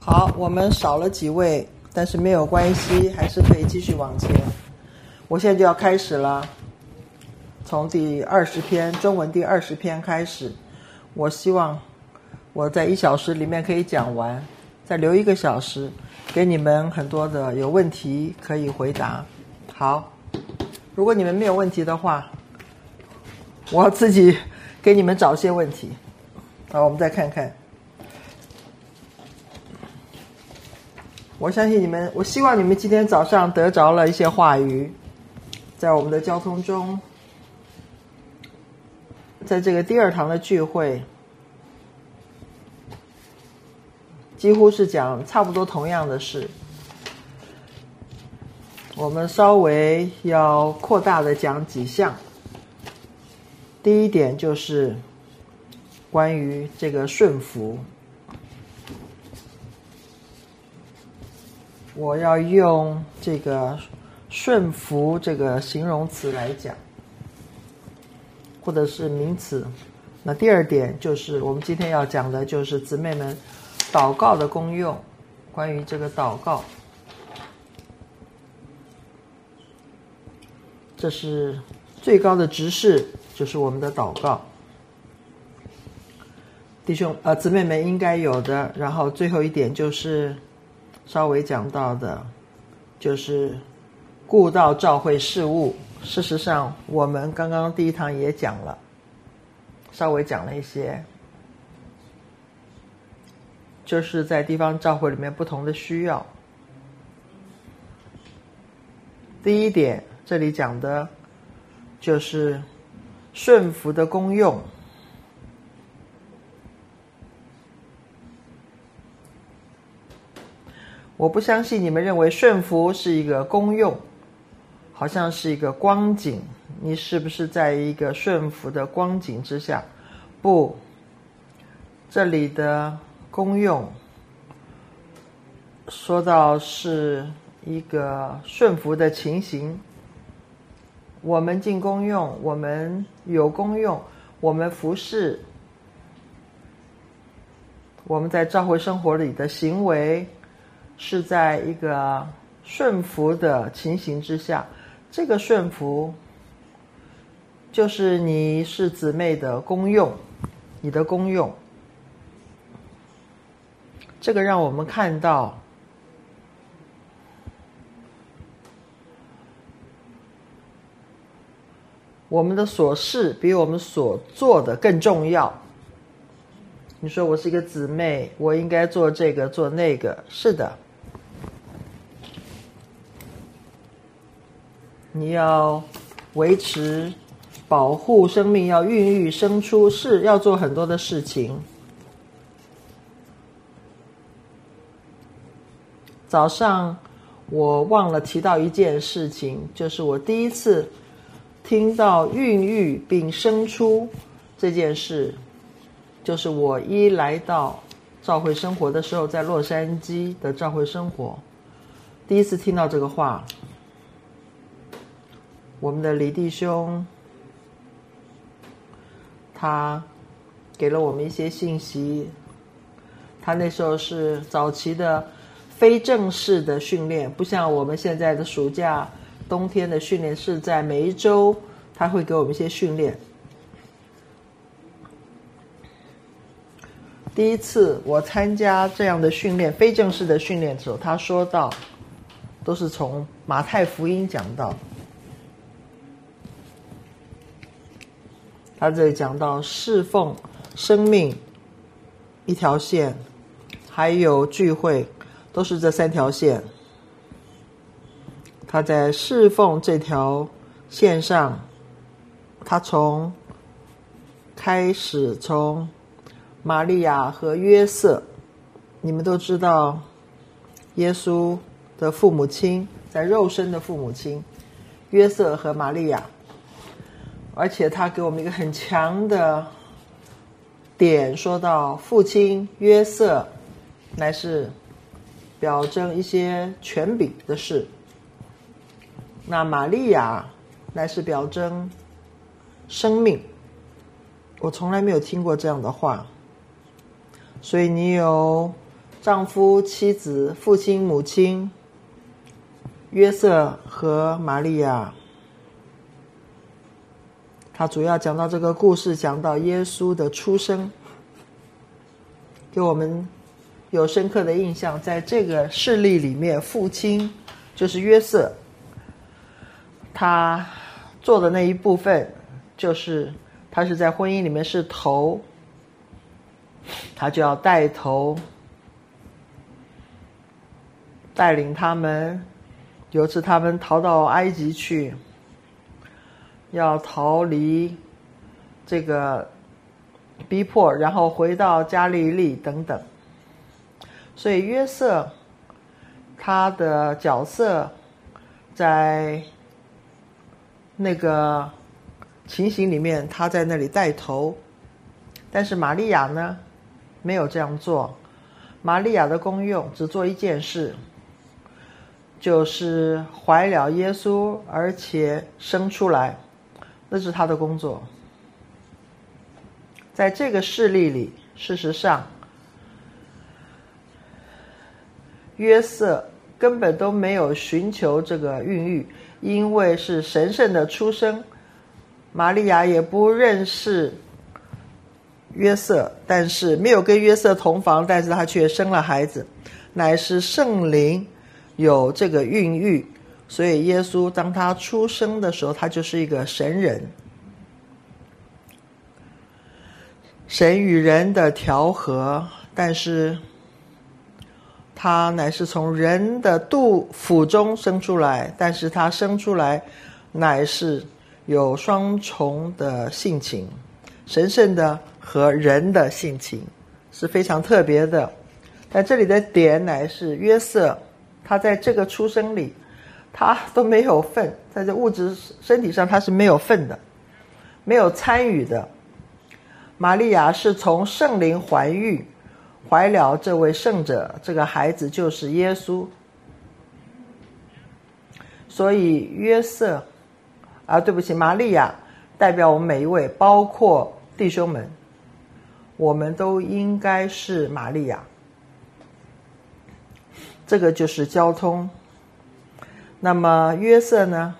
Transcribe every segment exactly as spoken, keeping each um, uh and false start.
好，我们少了几位，但是没有关系，还是可以继续往前。我现在就要开始了，从第二十篇中文第二十篇开始。我希望我在一小时里面可以讲完，再留一个小时给你们很多的有问题可以回答。好，如果你们没有问题的话，我要自己给你们找些问题。好，我们再看看。我相信你们，我希望你们今天早上得着了一些话语，在我们的交通中，在这个第二堂的聚会，几乎是讲差不多同样的事。我们稍微要扩大的讲几项。第一点就是关于这个顺服。我要用这个顺服这个形容词来讲，或者是名词。那第二点就是我们今天要讲的就是姊妹们祷告的功用，关于这个祷告，这是最高的职事，就是我们的祷告。弟兄呃姊妹们应该有的。然后最后一点就是稍微讲到的，就是顾到教会事务。事实上我们刚刚第一堂也讲了，稍微讲了一些，就是在地方教会里面不同的需要。第一点这里讲的就是顺服的功用。我不相信你们认为顺服是一个功用，好像是一个光景，你是不是在一个顺服的光景之下？不，这里的功用说到是一个顺服的情形。我们尽功用，我们有功用，我们服侍，我们在教会生活里的行为是在一个顺服的情形之下。这个顺服就是你是姊妹的功用，你的功用。这个让我们看到我们的所事比我们所做的更重要。你说我是一个姊妹，我应该做这个做那个，是的，你要维持保护生命，要孕育生出，是要做很多的事情。早上我忘了提到一件事情，就是我第一次听到孕育并生出这件事，就是我一来到教会生活的时候，在洛杉矶的教会生活，第一次听到这个话。我们的李弟兄他给了我们一些信息，他那时候是早期的非正式的训练，不像我们现在的暑假冬天的训练，是在每一周他会给我们一些训练。第一次我参加这样的训练，非正式的训练的时候，他说到都是从马太福音讲到，他这里讲到侍奉、生命一条线，还有聚会，都是这三条线。他在侍奉这条线上，他从开始从玛利亚和约瑟，你们都知道耶稣的父母亲，在肉身的父母亲约瑟和玛利亚，而且他给我们一个很强的点，说到父亲约瑟乃是表征一些权柄的事，那玛利亚乃是表征生命。我从来没有听过这样的话，所以你有丈夫、妻子、父亲、母亲，约瑟和玛利亚。他主要讲到这个故事，讲到耶稣的出生，给我们有深刻的印象。在这个事例里面，父亲就是约瑟，他做的那一部分就是他是在婚姻里面是头，他就要带头带领他们。有次他们逃到埃及去，要逃离这个逼迫，然后回到加利利等等。所以约瑟他的角色在那个情形里面，他在那里带头。但是玛利亚呢，没有这样做。玛利亚的功用只做一件事，就是怀了耶稣，而且生出来，那是他的工作。在这个事例里，事实上约瑟根本都没有寻求这个孕育，因为是神圣的出生。玛利亚也不认识约瑟，但是没有跟约瑟同房，但是他却生了孩子，乃是圣灵有这个孕育。所以耶稣当他出生的时候，他就是一个神人，神与人的调和，但是他乃是从人的肚腹中生出来，但是他生出来乃是有双重的性情，神圣的和人的性情，是非常特别的。但这里的点乃是约瑟，他在这个出生里他都没有份，在这物质身体上他是没有份的，没有参与的。玛利亚是从圣灵怀孕，怀了这位圣者，这个孩子就是耶稣。所以约瑟啊，对不起，玛利亚代表我们每一位，包括弟兄们，我们都应该是玛利亚。这个就是交通。那么约瑟呢，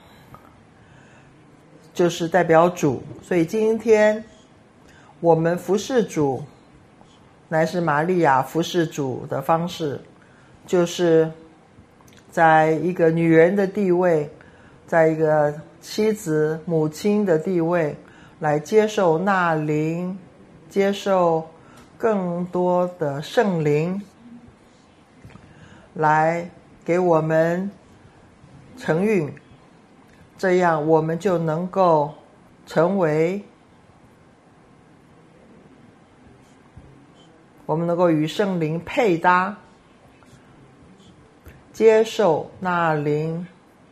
就是代表主。所以今天我们服侍主，乃是玛利亚服侍主的方式，就是在一个女人的地位，在一个妻子母亲的地位，来接受纳灵，接受更多的圣灵，来给我们承运，这样我们就能够成为，我们能够与圣灵配搭，接受那灵，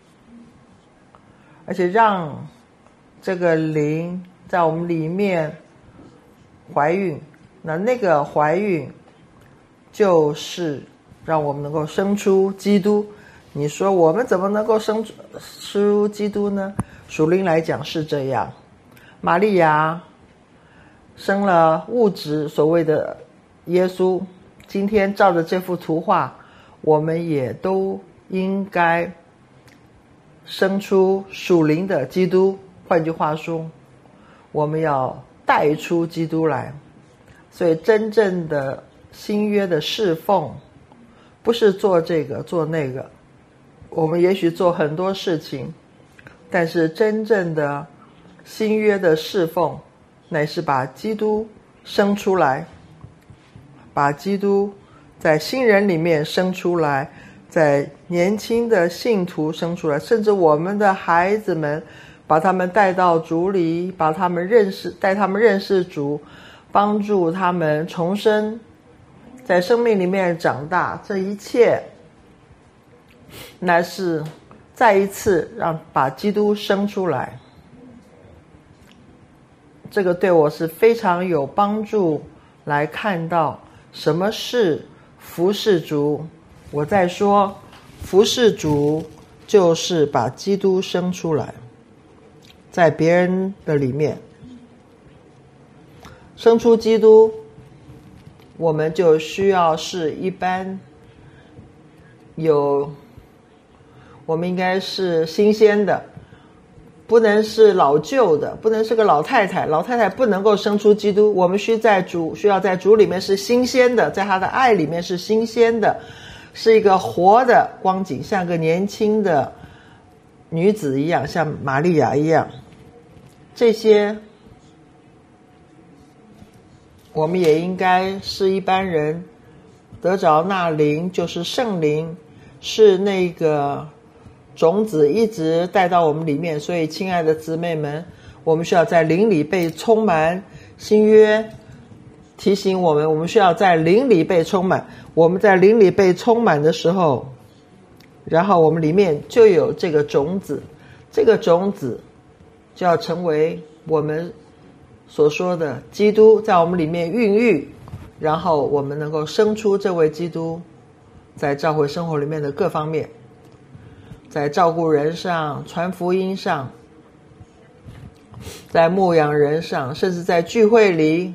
而且让这个灵在我们里面怀孕。那那个怀孕就是让我们能够生出基督。你说我们怎么能够生出基督呢？属灵来讲是这样，玛利亚生了物质所谓的耶稣，今天照着这幅图画，我们也都应该生出属灵的基督。换句话说，我们要带出基督来。所以真正的新约的侍奉不是做这个做那个，我们也许做很多事情，但是真正的新约的侍奉乃是把基督生出来，把基督在新人里面生出来，在年轻的信徒生出来，甚至我们的孩子们，把他们带到主里，把他们认识，带他们认识主，帮助他们重生，在生命里面长大。这一切乃是再一次让把基督生出来。这个对我是非常有帮助，来看到什么是服侍主。我在说服侍主就是把基督生出来，在别人的里面生出基督， 我们就需要是一般有，我们应该是新鲜的，不能是老旧的，不能是个老太太，老太太不能够生出基督。我们需在主需要在主里面是新鲜的，在他的爱里面是新鲜的，是一个活的光景，像个年轻的女子一样，像玛利亚一样。这些我们也应该是一般人得着那灵，就是圣灵，是那个种子一直带到我们里面。所以亲爱的姊妹们，我们需要在灵里被充满。新约提醒我们，我们需要在灵里被充满。我们在灵里被充满的时候，然后我们里面就有这个种子，这个种子就要成为我们所说的基督在我们里面孕育，然后我们能够生出这位基督在教会生活里面的各方面，在照顾人上，传福音上，在牧养人上，甚至在聚会里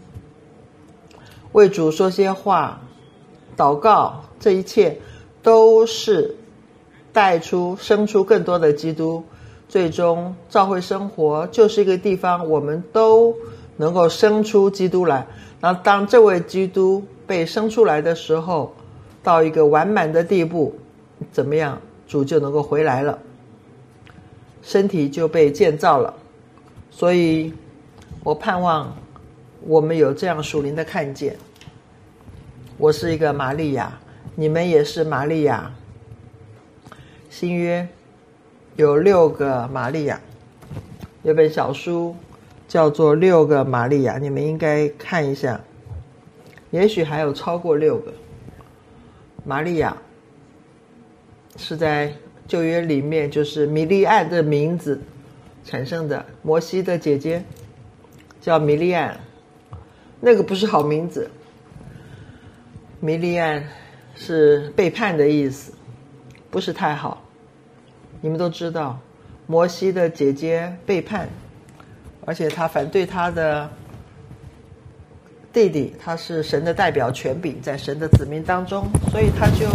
为主说些话，祷告，这一切都是带出生出更多的基督。最终教会生活就是一个地方，我们都能够生出基督来。然后当这位基督被生出来的时候，到一个完满的地步，怎么样？主就能够回来了，身体就被建造了。所以我盼望我们有这样属灵的看见。我是一个玛利亚，你们也是玛利亚。新约有六个玛利亚，有本小书叫做《六个玛利亚》，你们应该看一下，也许还有超过六个。玛利亚是在旧约里面，就是米利暗的名字产生的，摩西的姐姐叫米利暗，那个不是好名字。米利暗是背叛的意思，不是太好。你们都知道，摩西的姐姐背叛，而且她反对她的弟弟，他是神的代表权柄，在神的子民当中，所以他就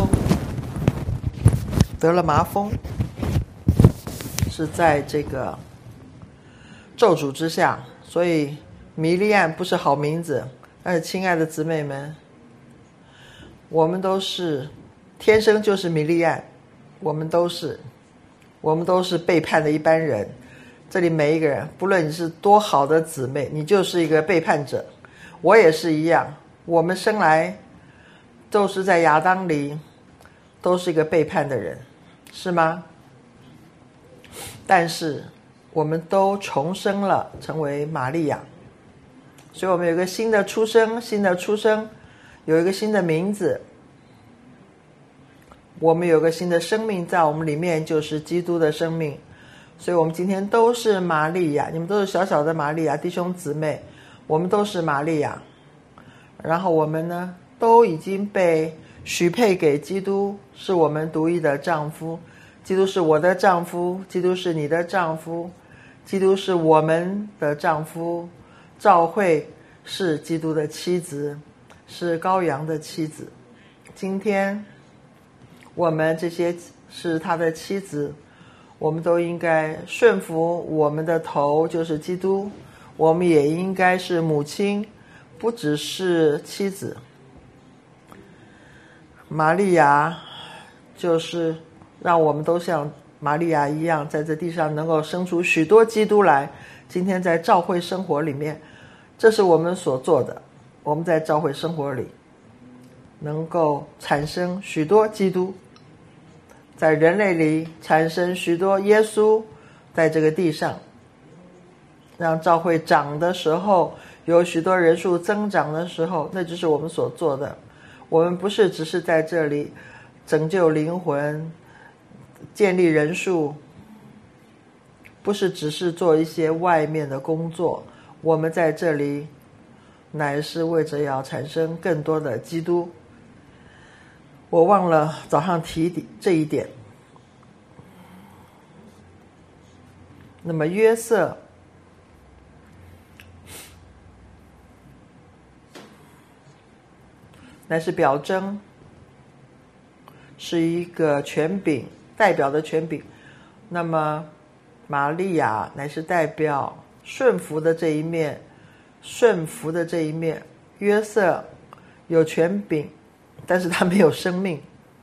得了麻风，是在这个咒诅之下。所以米利暗不是好名字。但是亲爱的姊妹们，我们都是天生就是米利暗，我们都是我们都是背叛的一般人。这里每一个人，不论你是多好的姊妹，你就是一个背叛者。我也是一样，我们生来都是在亚当里，都是一个背叛的人，是吗？但是我们都重生了，成为玛利亚。所以我们有一个新的出生，新的出生有一个新的名字，我们有个新的生命在我们里面，就是基督的生命。所以我们今天都是玛利亚，你们都是小小的玛利亚，弟兄姊妹，我们都是玛利亚。然后我们呢，都已经被许配给基督，是我们独一的丈夫。基督是我的丈夫，基督是你的丈夫，基督是我们的丈夫。教会是基督的妻子，是羔羊的妻子。今天我们这些是他的妻子，我们都应该顺服我们的头，就是基督。我们也应该是母亲，不只是妻子。玛利亚就是让我们都像玛利亚一样，在这地上能够生出许多基督来。今天在教会生活里面，这是我们所做的。我们在教会生活里能够产生许多基督，在人类里产生许多耶稣，在这个地上让教会长的时候，有许多人数增长的时候，那就是我们所做的。我们不是只是在这里拯救灵魂，建立人数，不是只是做一些外面的工作，我们在这里乃是为着要产生更多的基督。我忘了早上提这一点。那么约瑟乃是表征，是一个权柄，代表的权柄。那么玛利亚乃是代表顺服的这一面，顺服的这一面。约瑟有权柄，但是他没有生命。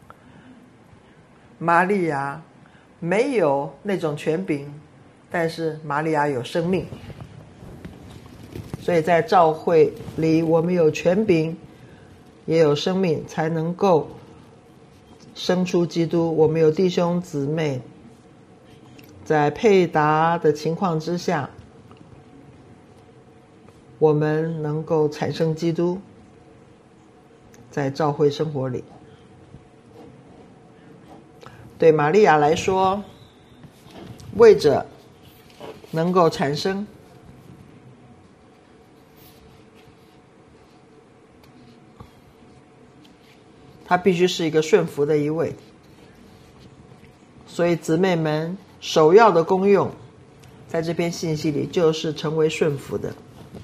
玛利亚没有那种权柄，但是玛利亚有生命。所以在教会里，我们有权柄也有生命，才能够生出基督。我们有弟兄姊妹，在配搭的情况之下，我们能够产生基督。在教会生活里，对玛利亚来说，为着能够产生，他必须是一个顺服的一位。所以姊妹们首要的功用，在这篇信息里就是成为顺服的。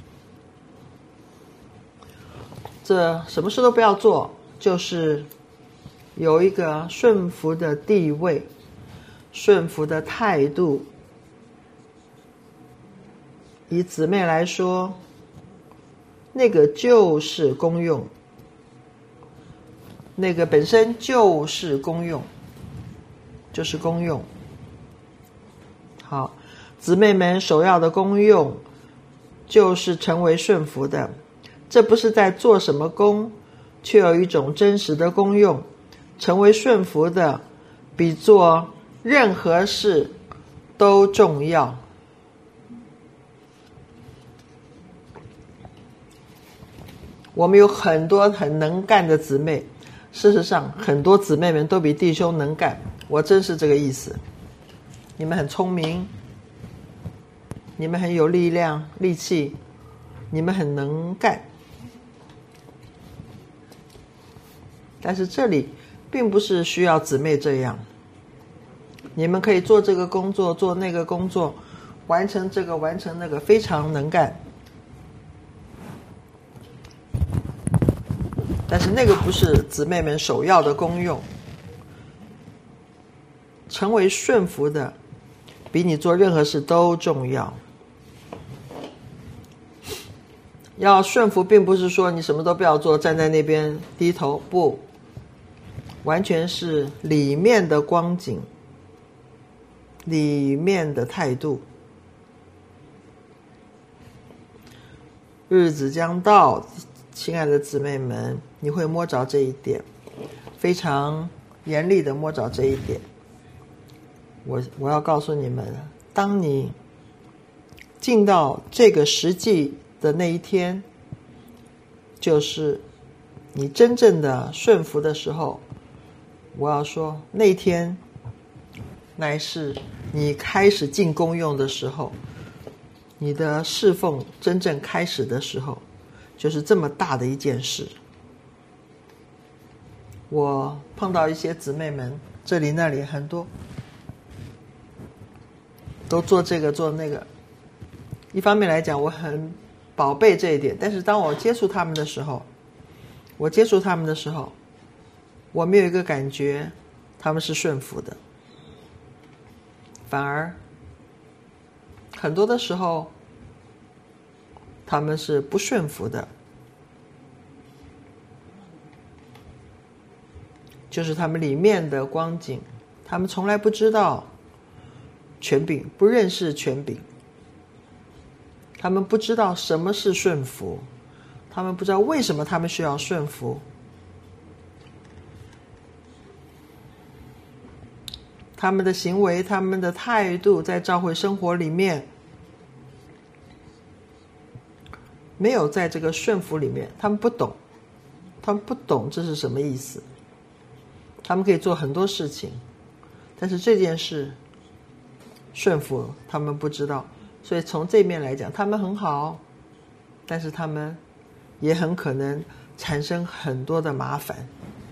这什么事都不要做，就是有一个顺服的地位，顺服的态度。以姊妹来说，那个就是功用，那个本身就是功用，就是功用。好，姊妹们首要的功用就是成为顺服的。这不是在做什么工，却有一种真实的功用。成为顺服的，比做任何事都重要。我们有很多很能干的姊妹，事实上很多姊妹们都比弟兄能干，我真是这个意思。你们很聪明，你们很有力量力气，你们很能干。但是这里并不是需要姊妹这样，你们可以做这个工作，做那个工作，完成这个，完成那个，非常能干。但是那个不是姊妹们首要的功用。成为顺服的，比你做任何事都重要。要顺服，并不是说你什么都不要做，站在那边低头，不。完全是里面的光景，里面的态度。日子将到，亲爱的姊妹们，你会摸着这一点，非常严厉的摸着这一点。我我要告诉你们，当你进到这个实际的那一天，就是你真正的顺服的时候，我要说，那一天乃是你开始进功用的时候，你的侍奉真正开始的时候，就是这么大的一件事。我碰到一些姊妹们，这里那里很多，都做这个做那个。一方面来讲，我很宝贝这一点，但是当我接触他们的时候，我接触他们的时候，我没有一个感觉他们是顺服的，反而很多的时候他们是不顺服的，就是他们里面的光景，他们从来不知道权柄，不认识权柄，他们不知道什么是顺服，他们不知道为什么他们需要顺服。他们的行为，他们的态度，在教会生活里面没有在这个顺服里面，他们不懂，他们不懂这是什么意思。他们可以做很多事情，但是这件事顺服他们不知道，所以从这面来讲，他们很好，但是他们也很可能产生很多的麻烦。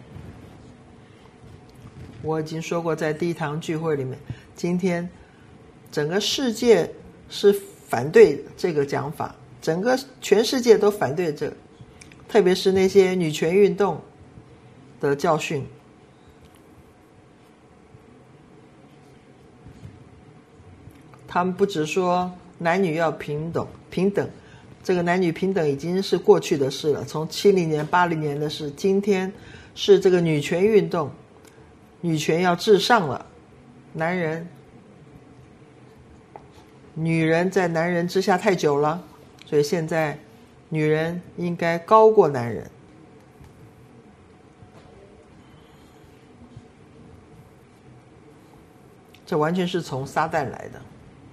我已经说过，在第一堂聚会里面，今天整个世界是反对这个讲法，整个全世界都反对这个， 特别是那些女权运动的教训。他们不只说男女要平等，平等，这个男女平等已经是过去的事了，从七零年、八零年的事，今天是这个女权运动，女权要至上了，男人、女人在男人之下太久了，所以现在女人应该高过男人。这完全是从撒旦来的。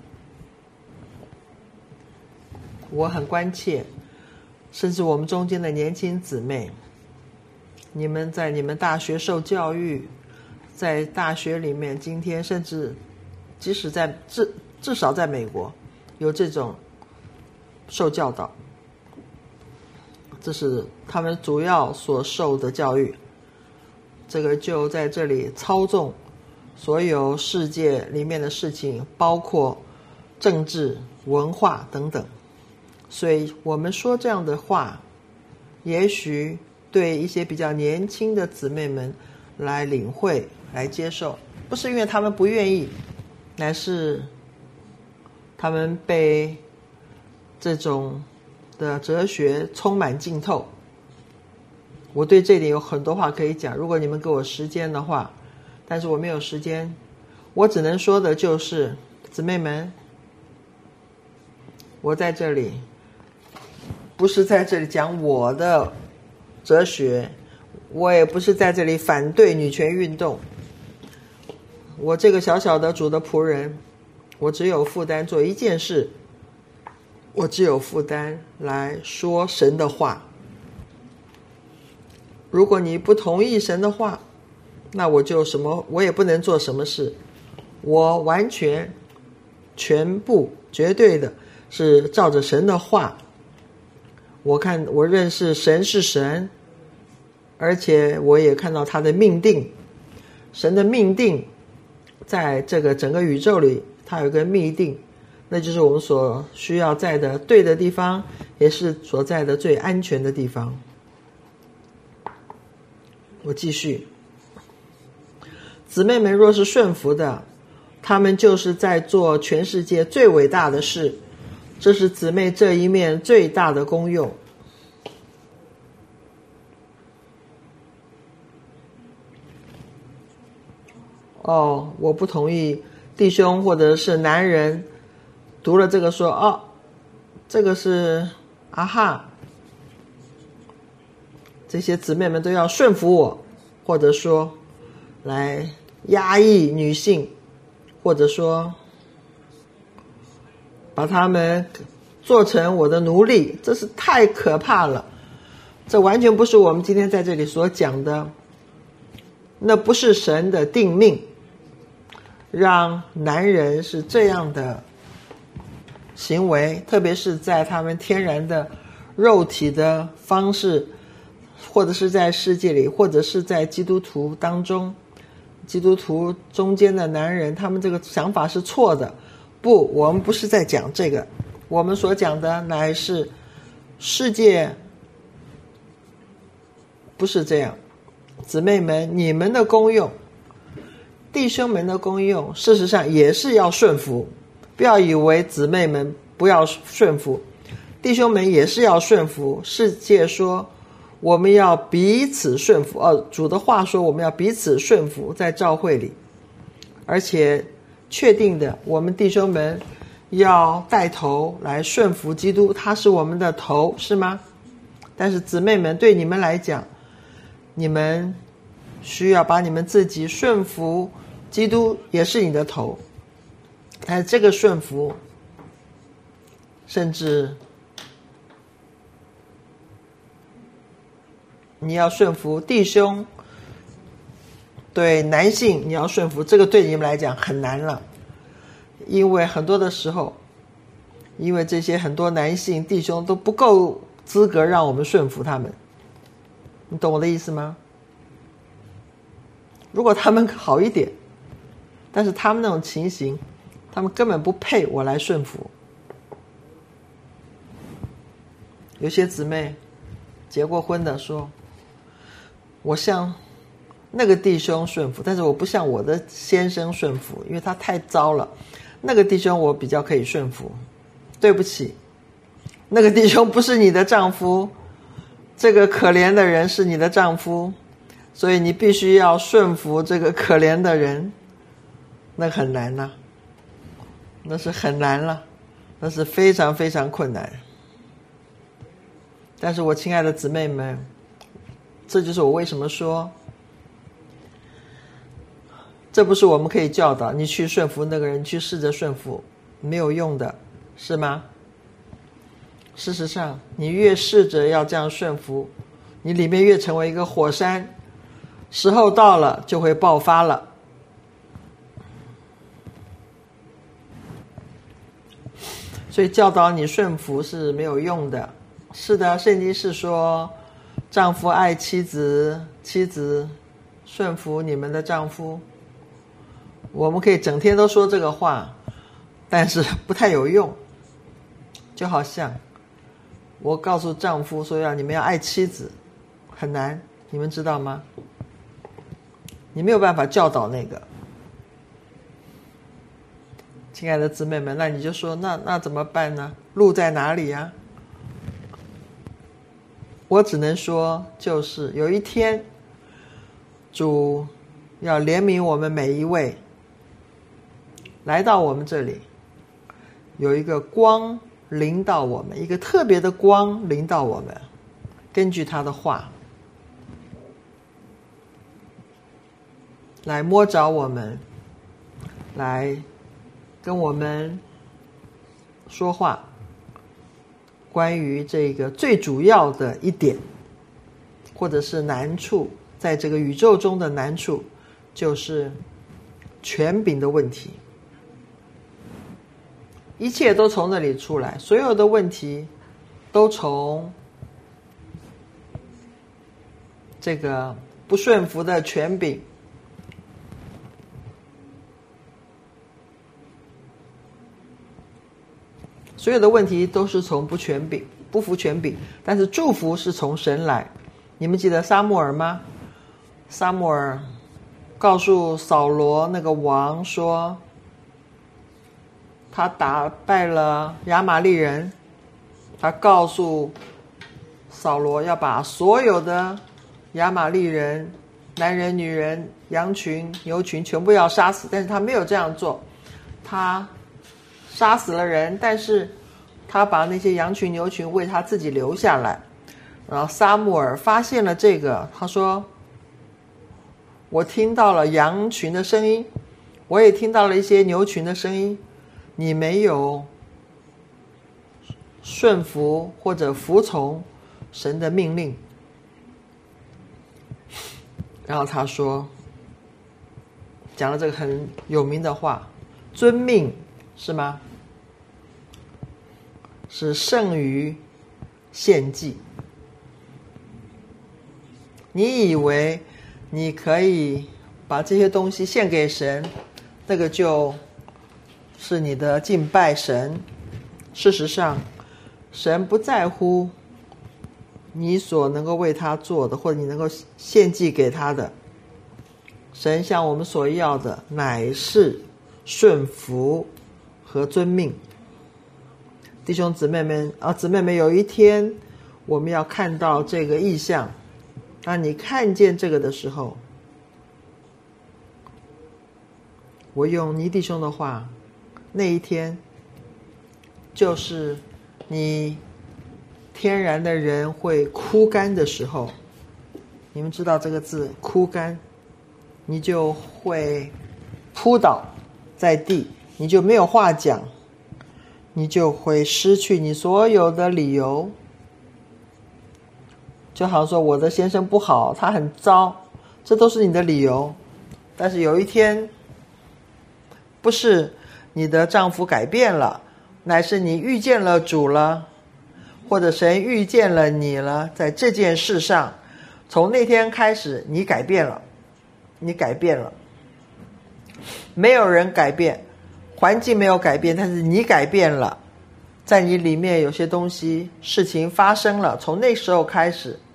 我很关切，甚至我们中间的年轻姊妹，你们在你们大学受教育，在大学里面，今天甚至即使在至至少在美国有这种受教导，这是他们主要所受的教育，这个就在这里操纵所有世界里面的事情，包括政治、文化等等。所以我们说这样的话，也许对一些比较年轻的姊妹们来领会、来接受，不是因为他们不愿意，乃是他们被这种的哲学充满浸透。我对这点有很多话可以讲，如果你们给我时间的话，但是我没有时间，我只能说的就是，姊妹们，我在这里不是在这里讲我的哲学，我也不是在这里反对女权运动，我这个小小的主的仆人，我只有负担做一件事，我只有负担来说神的话。如果你不同意神的话，那我就什么我也不能做什么事。我完全全部绝对的是照着神的话。我看我认识神是神，而且我也看到他的命定。神的命定在这个整个宇宙里，他有一个命定，那就是我们所需要在的对的地方，也是所在的最安全的地方。我继续，姊妹们若是顺服的，他们就是在做全世界最伟大的事，这是姊妹这一面最大的功用。哦，我不同意弟兄或者是男人读了这个说，哦，这个是啊哈，这些姊妹们都要顺服我，或者说来压抑女性，或者说把他们做成我的奴隶，这是太可怕了。这完全不是我们今天在这里所讲的，那不是神的定命，让男人是这样的行为，特别是在他们天然的肉体的方式，或者是在世界里，或者是在基督徒当中，基督徒中间的男人，他们这个想法是错的。不，我们不是在讲这个，我们所讲的乃是世界不是这样。姊妹们，你们的功用，弟兄们的功用，事实上也是要顺服。不要以为姊妹们不要顺服，弟兄们也是要顺服。世界说我们要彼此顺服，哦，主的话说我们要彼此顺服，在教会里，而且确定的，我们弟兄们要带头来顺服基督，他是我们的头，是吗？但是姊妹们，对你们来讲，你们需要把你们自己顺服基督，也是你的头。但是这个顺服，甚至你要顺服弟兄，对男性你要顺服，这个对你们来讲很难了。因为很多的时候，因为这些很多男性弟兄都不够资格让我们顺服他们，你懂我的意思吗？如果他们好一点，但是他们那种情形，他们根本不配我来顺服。有些姊妹结过婚的说，我向那个弟兄顺服，但是我不向我的先生顺服，因为他太糟了。那个弟兄我比较可以顺服，对不起，那个弟兄不是你的丈夫，这个可怜的人是你的丈夫，所以你必须要顺服这个可怜的人。那很难啊，那是很难了，那是非常非常困难。但是我亲爱的姊妹们，这就是我为什么说，这不是我们可以教导你去顺服那个人，去试着顺服，没有用的，是吗？事实上，你越试着要这样顺服，你里面越成为一个火山，时候到了就会爆发了。所以教导你顺服是没有用的。是的，圣经是说，丈夫爱妻子，妻子顺服你们的丈夫。我们可以整天都说这个话，但是不太有用。就好像我告诉丈夫说要你们要爱妻子，很难，你们知道吗？你没有办法教导那个。亲爱的姊妹们，那你就说，那那怎么办呢？路在哪里呀？我只能说，就是有一天，主要怜悯我们每一位，来到我们这里，有一个光临到我们，一个特别的光临到我们，根据他的话来摸着我们，来跟我们说话，关于这个最主要的一点，或者是难处，在这个宇宙中的难处，就是权柄的问题。一切都从那里出来，所有的问题都从这个不顺服的权柄。所有的问题都是从不权柄、不服权柄，但是祝福是从神来。你们记得撒母耳吗？撒母耳告诉扫罗那个王说，他打败了亚玛力人，他告诉扫罗要把所有的亚玛力人，男人、女人、羊群、牛群全部要杀死，但是他没有这样做，他杀死了人，但是他把那些羊群牛群为他自己留下来。然后撒母耳发现了这个，他说，我听到了羊群的声音，我也听到了一些牛群的声音，你没有顺服或者服从神的命令。然后他说，讲了这个很有名的话，遵命是吗？是胜于献祭。你以为你可以把这些东西献给神，那个就是你的敬拜神。事实上，神不在乎你所能够为他做的，或者你能够献祭给他的。神向我们所要的乃是顺服和遵命。弟兄姊妹们啊，姊妹们，有一天我们要看到这个意象。当你看见这个的时候，我用尼弟兄的话，那一天就是你天然的人会枯干的时候。你们知道这个字枯干，你就会扑倒在地，你就没有话讲，你就会失去你所有的理由。就好像说我的先生不好，他很糟，这都是你的理由。但是有一天，不是你的丈夫改变了，乃是你遇见了主了，或者神遇见了你了，在这件事上，从那天开始你改变了，你改变了。没有人改变，环境没有改变，但是你改变了，在你里面有些东西事情发生了，从那时候开始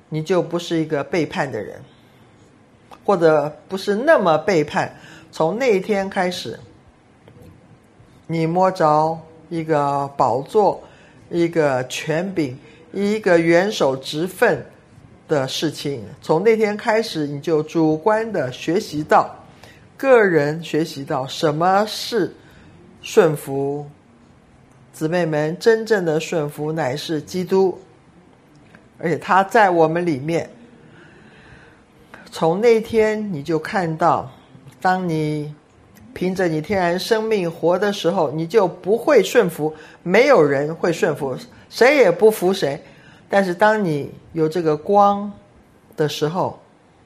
你就不是一个背叛的人，或者不是那么背叛。从那一天开始，你摸着一个宝座，一个权柄，一个元首职分的事情，从那天开始，你就主观的学习到，个人学习到什么是顺服。姊妹们，真正的顺服乃是基督，而且他在我们里面。从那天你就看到，当你凭着你天然生命活的时候，你就不会顺服，没有人会顺服，谁也不服谁。但是当你有这个光的时候，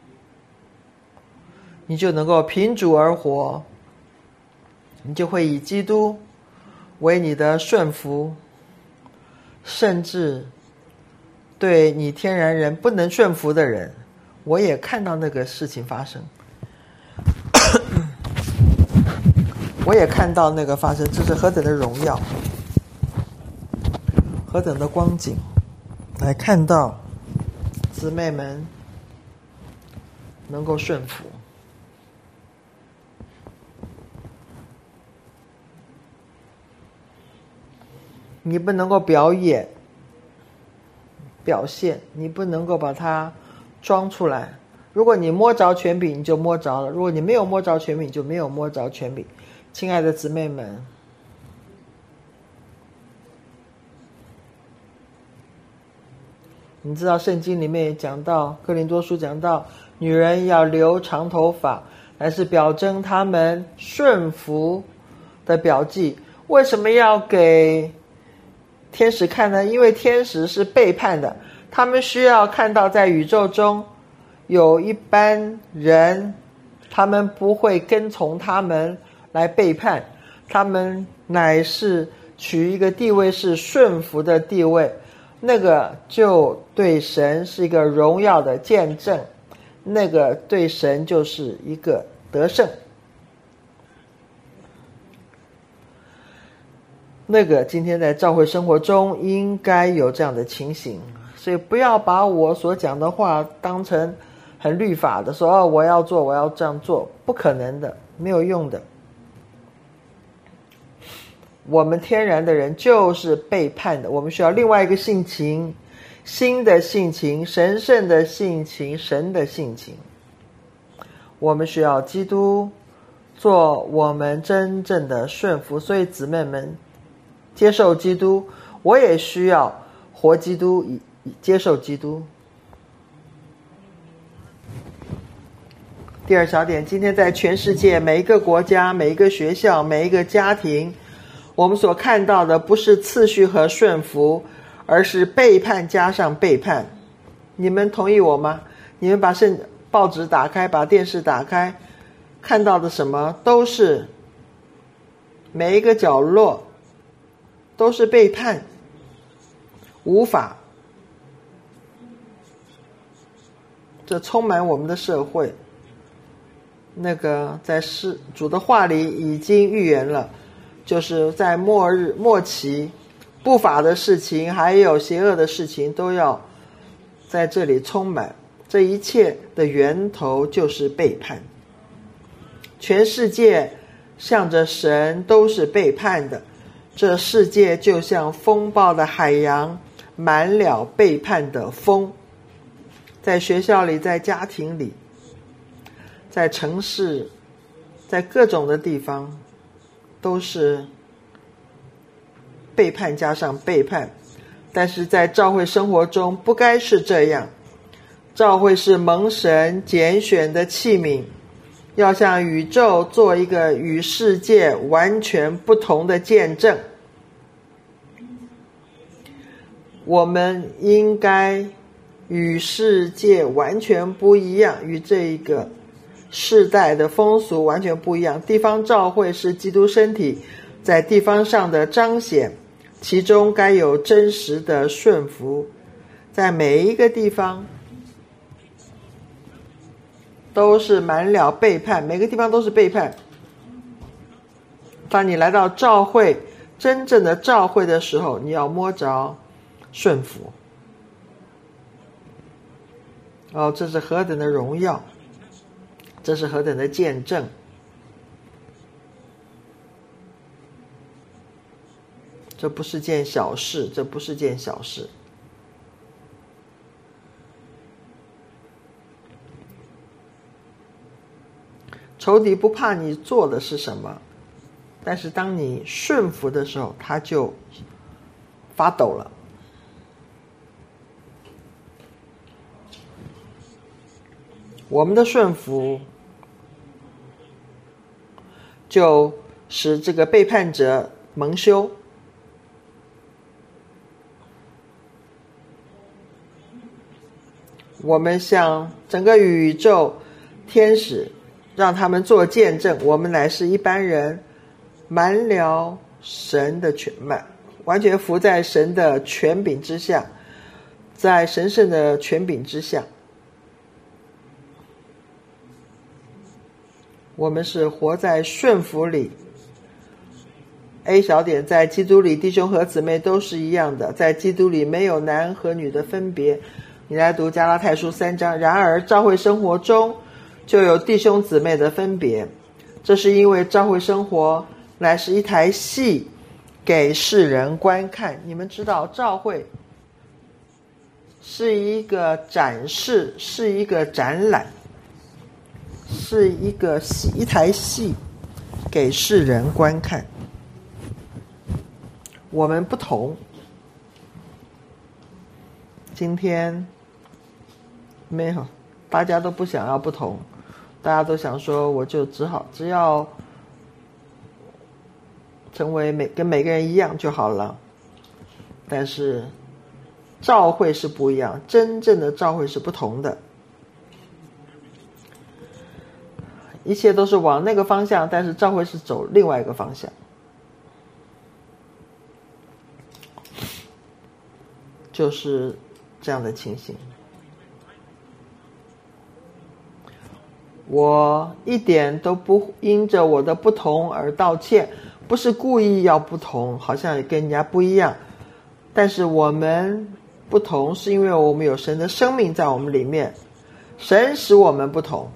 你就能够凭主而活，你就会以基督为你的顺服，甚至对你天然人不能顺服的人，我也看到那个事情发生我也看到那个发生，这是何等的荣耀，何等的光景，来看到姊妹们能够顺服。你不能够表演表现，你不能够把它装出来。如果你摸着权柄，你就摸着了；如果你没有摸着权柄，就没有摸着权柄。亲爱的姊妹们，你知道圣经里面也讲到，哥林多书讲到，女人要留长头发，乃是表征他们顺服的表记。为什么要给天使看呢？因为天使是背叛的，他们需要看到在宇宙中有一班人，他们不会跟从他们来背叛，他们乃是取一个地位是顺服的地位，那个就对神是一个荣耀的见证，那个对神就是一个得胜，那个今天在教会生活中应该有这样的情形。所以不要把我所讲的话当成很律法的，说哦我要做我要这样做，不可能的，没有用的。我们天然的人就是背叛的，我们需要另外一个性情，新的性情，神圣的性情，神的性情。我们需要基督做我们真正的顺服。所以姊妹们，接受基督，我也需要活基督，接受基督。第二小点，今天在全世界每一个国家，每一个学校，每一个家庭，我们所看到的不是次序和顺服，而是背叛加上背叛。你们同意我吗？你们把圣报纸打开，把电视打开，看到的什么都是，每一个角落都是背叛、无法，这充满我们的社会。那个在是主的话里已经预言了，就是在末日末期，不法的事情还有邪恶的事情都要在这里充满，这一切的源头就是背叛。全世界向着神都是背叛的，这世界就像风暴的海洋，满了背叛的风。在学校里，在家庭里，在城市，在各种的地方，都是背叛加上背叛。但是在教会生活中不该是这样，教会是蒙神拣选的器皿，要向宇宙做一个与世界完全不同的见证。我们应该与世界完全不一样，与这一个世代的风俗完全不一样。地方教会是基督身体在地方上的彰显，其中该有真实的顺服。在每一个地方都是满了背叛，每个地方都是背叛。当你来到教会，真正的教会的时候，你要摸着顺服。 哦，这是何等的荣耀，这是何等的见证。这不是件小事，这不是件小事。仇敌不怕你做的是什么，但是当你顺服的时候，他就发抖了。我们的顺服就使这个背叛者蒙羞。我们向整个宇宙天使让他们做见证，我们乃是一般人，满了神的权满，完全服在神的权柄之下，在神圣的权柄之下。我们是活在顺服里。 A 小点，在基督里弟兄和姊妹都是一样的，在基督里没有男和女的分别。你来读加拉太书三章，然而教会生活中就有弟兄姊妹的分别，这是因为教会生活乃是一台戏，给世人观看。你们知道教会是一个展示，是一个展览，是一个戏，一台戏给世人观看。我们不同，今天没有，大家都不想要不同，大家都想说我就只好只要成为每跟每个人一样就好了。但是教会是不一样，真正的教会是不同的，一切都是往那个方向，但是教会是走另外一个方向。就是这样的情形。我一点都不因着我的不同而道歉，不是故意要不同，好像也跟人家不一样。但是我们不同，是因为我们有神的生命在我们里面，神使我们不同。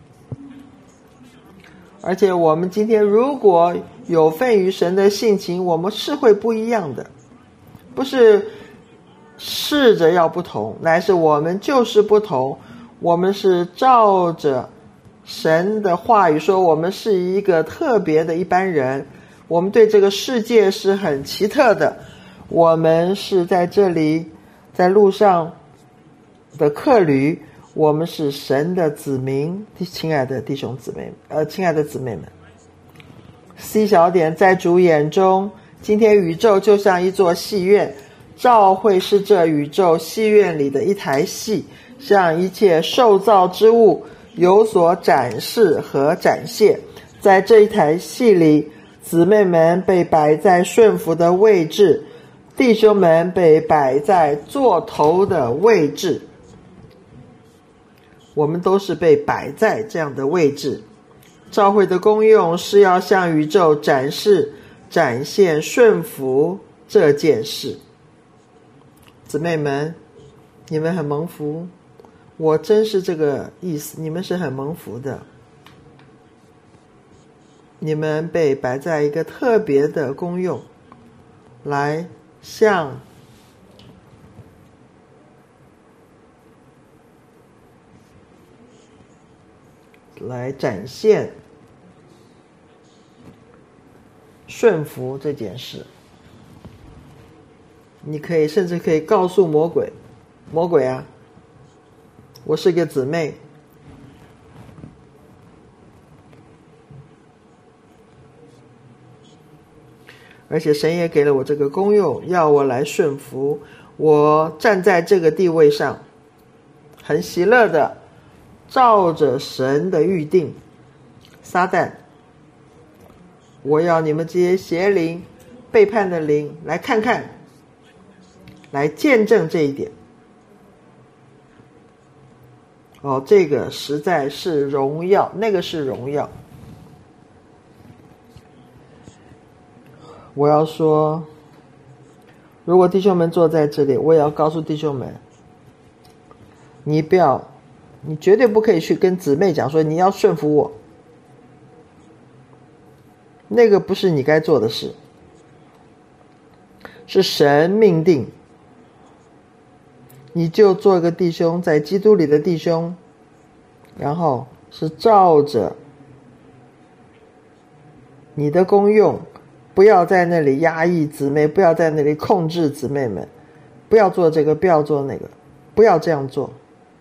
而且我们今天如果有份于神的性情，我们是会不一样的，不是试着要不同，乃是我们就是不同。我们是照着神的话语说，我们是一个特别的一般人，我们对这个世界是很奇特的，我们是在这里在路上的客旅，我们是神的子民。亲爱的弟兄姊妹呃，亲爱的姊妹们， C 小点，在主眼中，今天宇宙就像一座戏院，教会是这宇宙戏院里的一台戏，向一切受造之物有所展示和展现。在这一台戏里，姊妹们被摆在顺服的位置，弟兄们被摆在做头的位置。我们都是被摆在这样的位置。教会的功用是要向宇宙展示、展现顺服这件事。姊妹们，你们很蒙福，我真是这个意思，你们是很蒙福的。你们被摆在一个特别的功用，来向来展现顺服这件事。你可以甚至可以告诉魔鬼，魔鬼啊，我是个姊妹，而且神也给了我这个功用，要我来顺服。我站在这个地位上，很喜乐的照着神的预定。撒旦，我要你们这些邪灵、背叛的灵来看看，来见证这一点。哦，这个实在是荣耀，那个是荣耀。我要说，如果弟兄们坐在这里，我也要告诉弟兄们，你不要你绝对不可以去跟姊妹讲说你要顺服我，那个不是你该做的事，是神命定。你就做一个弟兄，在基督里的弟兄，然后是照着你的功用，不要在那里压抑姊妹，不要在那里控制姊妹们，不要做这个，不要做那个，不要这样做。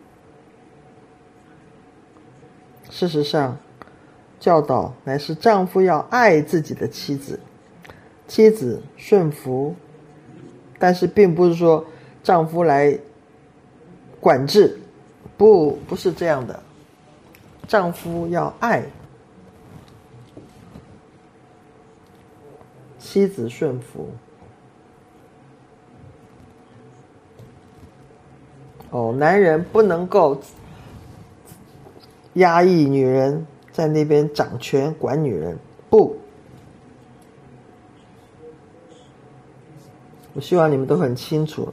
事实上，教导乃是丈夫要爱自己的妻子，妻子顺服，但是并不是说丈夫来管制，不，不是这样的。丈夫要爱，妻子顺服。哦，男人不能够压抑女人，在那边掌权管女人，不。我希望你们都很清楚。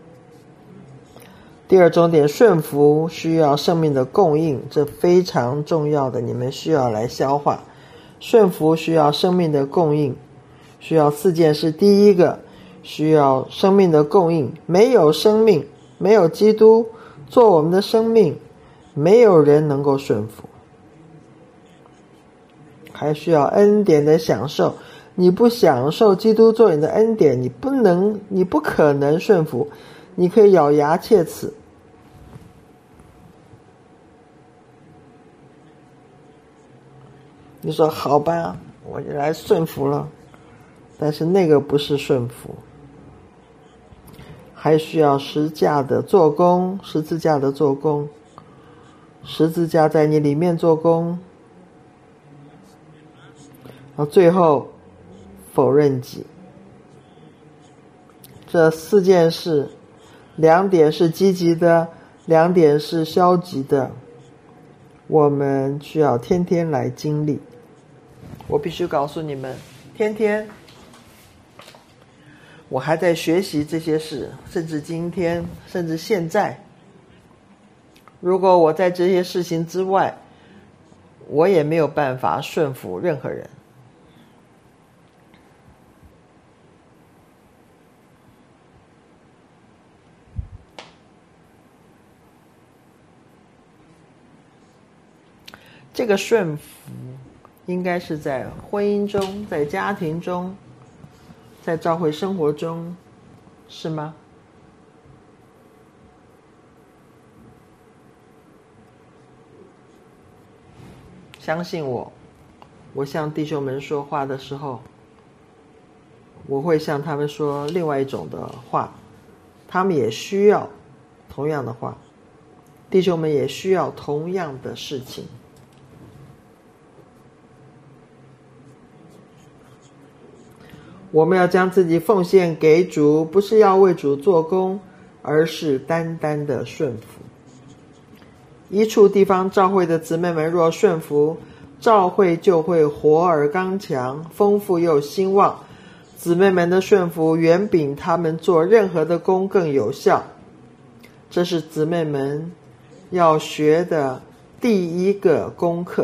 第二重点，顺服需要生命的供应，这非常重要的，你们需要来消化。顺服需要生命的供应，需要四件事。第一个，需要生命的供应，没有生命，没有基督做我们的生命，没有人能够顺服。还需要恩典的享受，你不享受基督做你的恩典，你不能，你不可能顺服。你可以咬牙切齿，你说好吧，我就来顺服了，但是那个不是顺服，还需要十字架的做工，十字架的做工，十字架在你里面做工，然后最后否认己。这四件事，两点是积极的，两点是消极的，我们需要天天来经历。我必须告诉你们，天天我还在学习这些事，甚至今天，甚至现在，如果我在这些事情之外，我也没有办法顺服任何人。这个顺服应该是在婚姻中，在家庭中，在教会生活中，是吗？相信我，我向弟兄们说话的时候，我会向他们说另外一种的话，他们也需要同样的话，弟兄们也需要同样的事情。我们要将自己奉献给主，不是要为主做工，而是单单的顺服。一处地方教会的姊妹们若顺服，教会就会活而刚强，丰富又兴旺。姊妹们的顺服远比他们做任何的工更有效，这是姊妹们要学的第一个功课。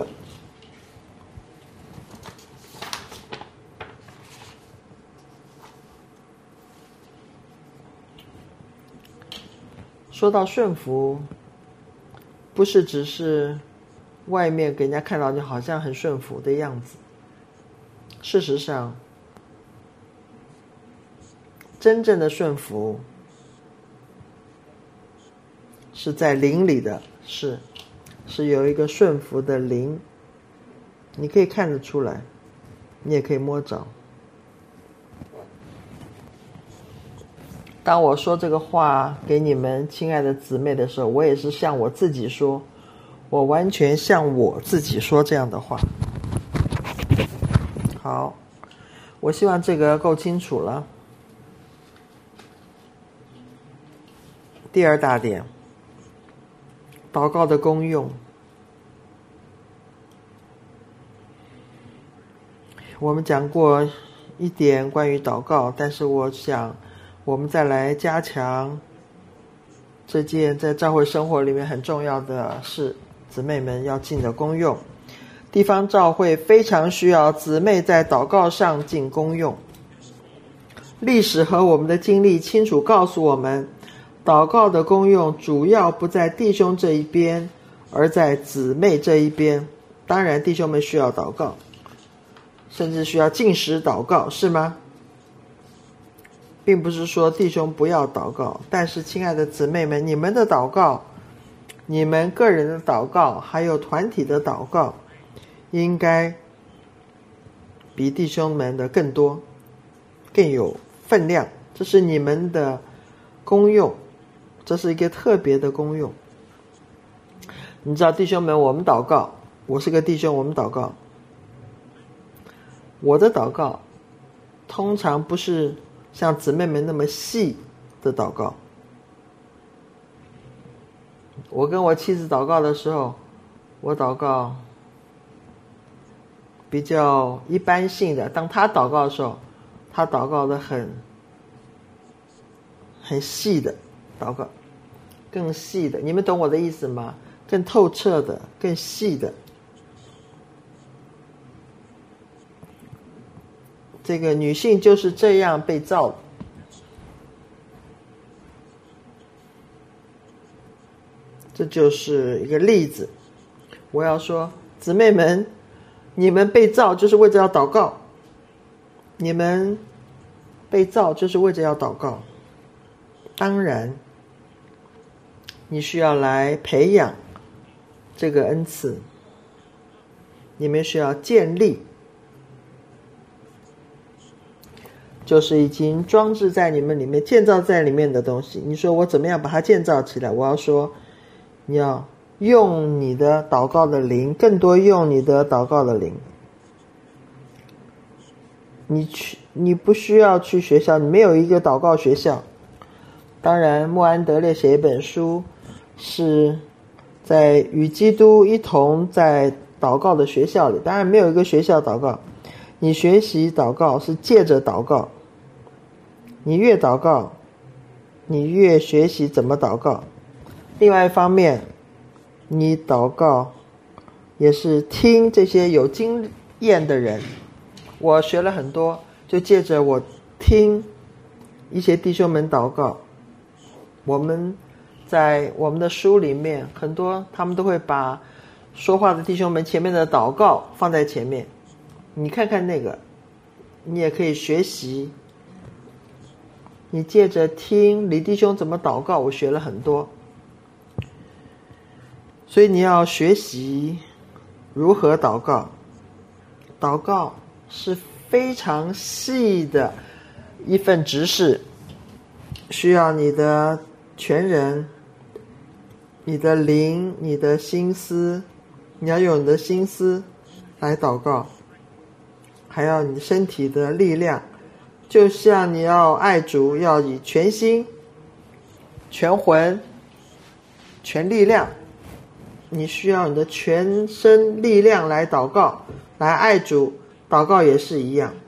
说到顺服，不是只是外面给人家看到你好像很顺服的样子，事实上，真正的顺服是在灵里的，是是有一个顺服的灵，你可以看得出来，你也可以摸着。当我说这个话给你们亲爱的姊妹的时候，我也是向我自己说，我完全向我自己说这样的话。好，我希望这个够清楚了。第二大点，祷告的功用。我们讲过一点关于祷告，但是我想我们再来加强这件在教会生活里面很重要的事，姊妹们要尽的功用。地方教会非常需要姊妹在祷告上尽功用。历史和我们的经历清楚告诉我们，祷告的功用主要不在弟兄这一边，而在姊妹这一边。当然弟兄们需要祷告，甚至需要禁食祷告，是吗？并不是说弟兄不要祷告，但是亲爱的姊妹们，你们的祷告，你们个人的祷告，还有团体的祷告，应该比弟兄们的更多，更有分量。这是你们的功用，这是一个特别的功用。你知道弟兄们，我们祷告，我是个弟兄，我们祷告，我的祷告通常不是像姊妹们那么细的祷告。我跟我妻子祷告的时候，我祷告比较一般性的，当她祷告的时候，她祷告的很很细的祷告，更细的，你们懂我的意思吗？更透彻的，更细的。这个女性就是这样被造的。这就是一个例子。我要说，姊妹们，你们被造就是为着要祷告，你们被造就是为着要祷告。当然你需要来培养这个恩赐，你们需要建立，就是已经装置在你们里面，建造在里面的东西。你说我怎么样把它建造起来？我要说，你要用你的祷告的灵，更多用你的祷告的灵。你去，你不需要去学校，你没有一个祷告学校。当然莫安德烈写一本书，是在与基督一同在祷告的学校里，当然没有一个学校祷告。你学习祷告是借着祷告，你越祷告，你越学习怎么祷告。另外一方面，你祷告也是听这些有经验的人。我学了很多，就借着我听一些弟兄们祷告。我们在我们的书里面，很多他们都会把说话的弟兄们前面的祷告放在前面，你看看那个，你也可以学习。你借着听李弟兄怎么祷告，我学了很多。所以你要学习如何祷告。祷告是非常细的一份职事，需要你的全人，你的灵，你的心思，你要用你的心思来祷告，还要你身体的力量。就像你要爱主，要以全心、全魂、全力量，你需要你的全身力量来祷告，来爱主。祷告也是一样，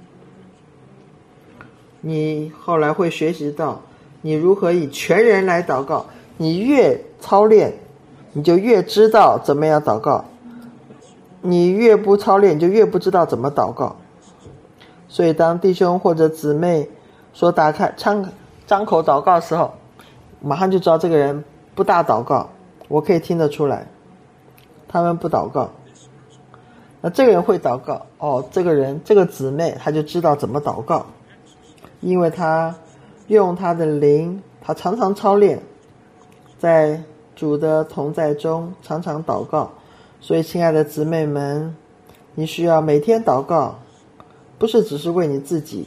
你后来会学习到你如何以全人来祷告。你越操练，你就越知道怎么样祷告，你越不操练，你就越不知道怎么祷告。所以当弟兄或者姊妹说打开张张口祷告的时候，马上就知道这个人不大祷告，我可以听得出来，他们不祷告。那这个人会祷告，哦，这个人这个姊妹他就知道怎么祷告，因为他用他的灵，他常常操练，在主的同在中常常祷告。所以亲爱的姊妹们，你需要每天祷告，不是只是为你自己，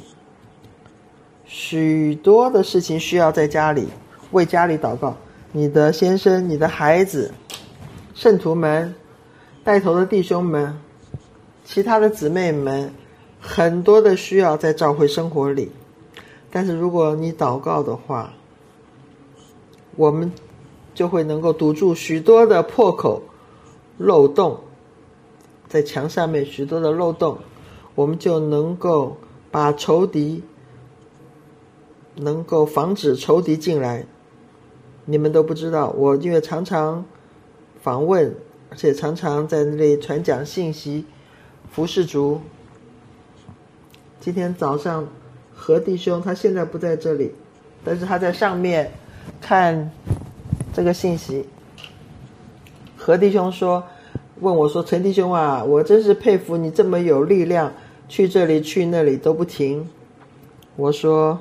许多的事情需要在家里为家里祷告，你的先生，你的孩子，圣徒们，带头的弟兄们，其他的姊妹们，很多的需要在教会生活里。但是如果你祷告的话，我们就会能够堵住许多的破口漏洞，在墙上面许多的漏洞，我们就能够把仇敌，能够防止仇敌进来， 你们都不知道，我因为常常访问，而且常常在那里传讲信息，服侍主。今天早上何弟兄他现在不在这里，但是他在上面看这个信息。何弟兄说，问我说，陈弟兄啊，我真是佩服你这么有力量，去这里去那里都不停。我说，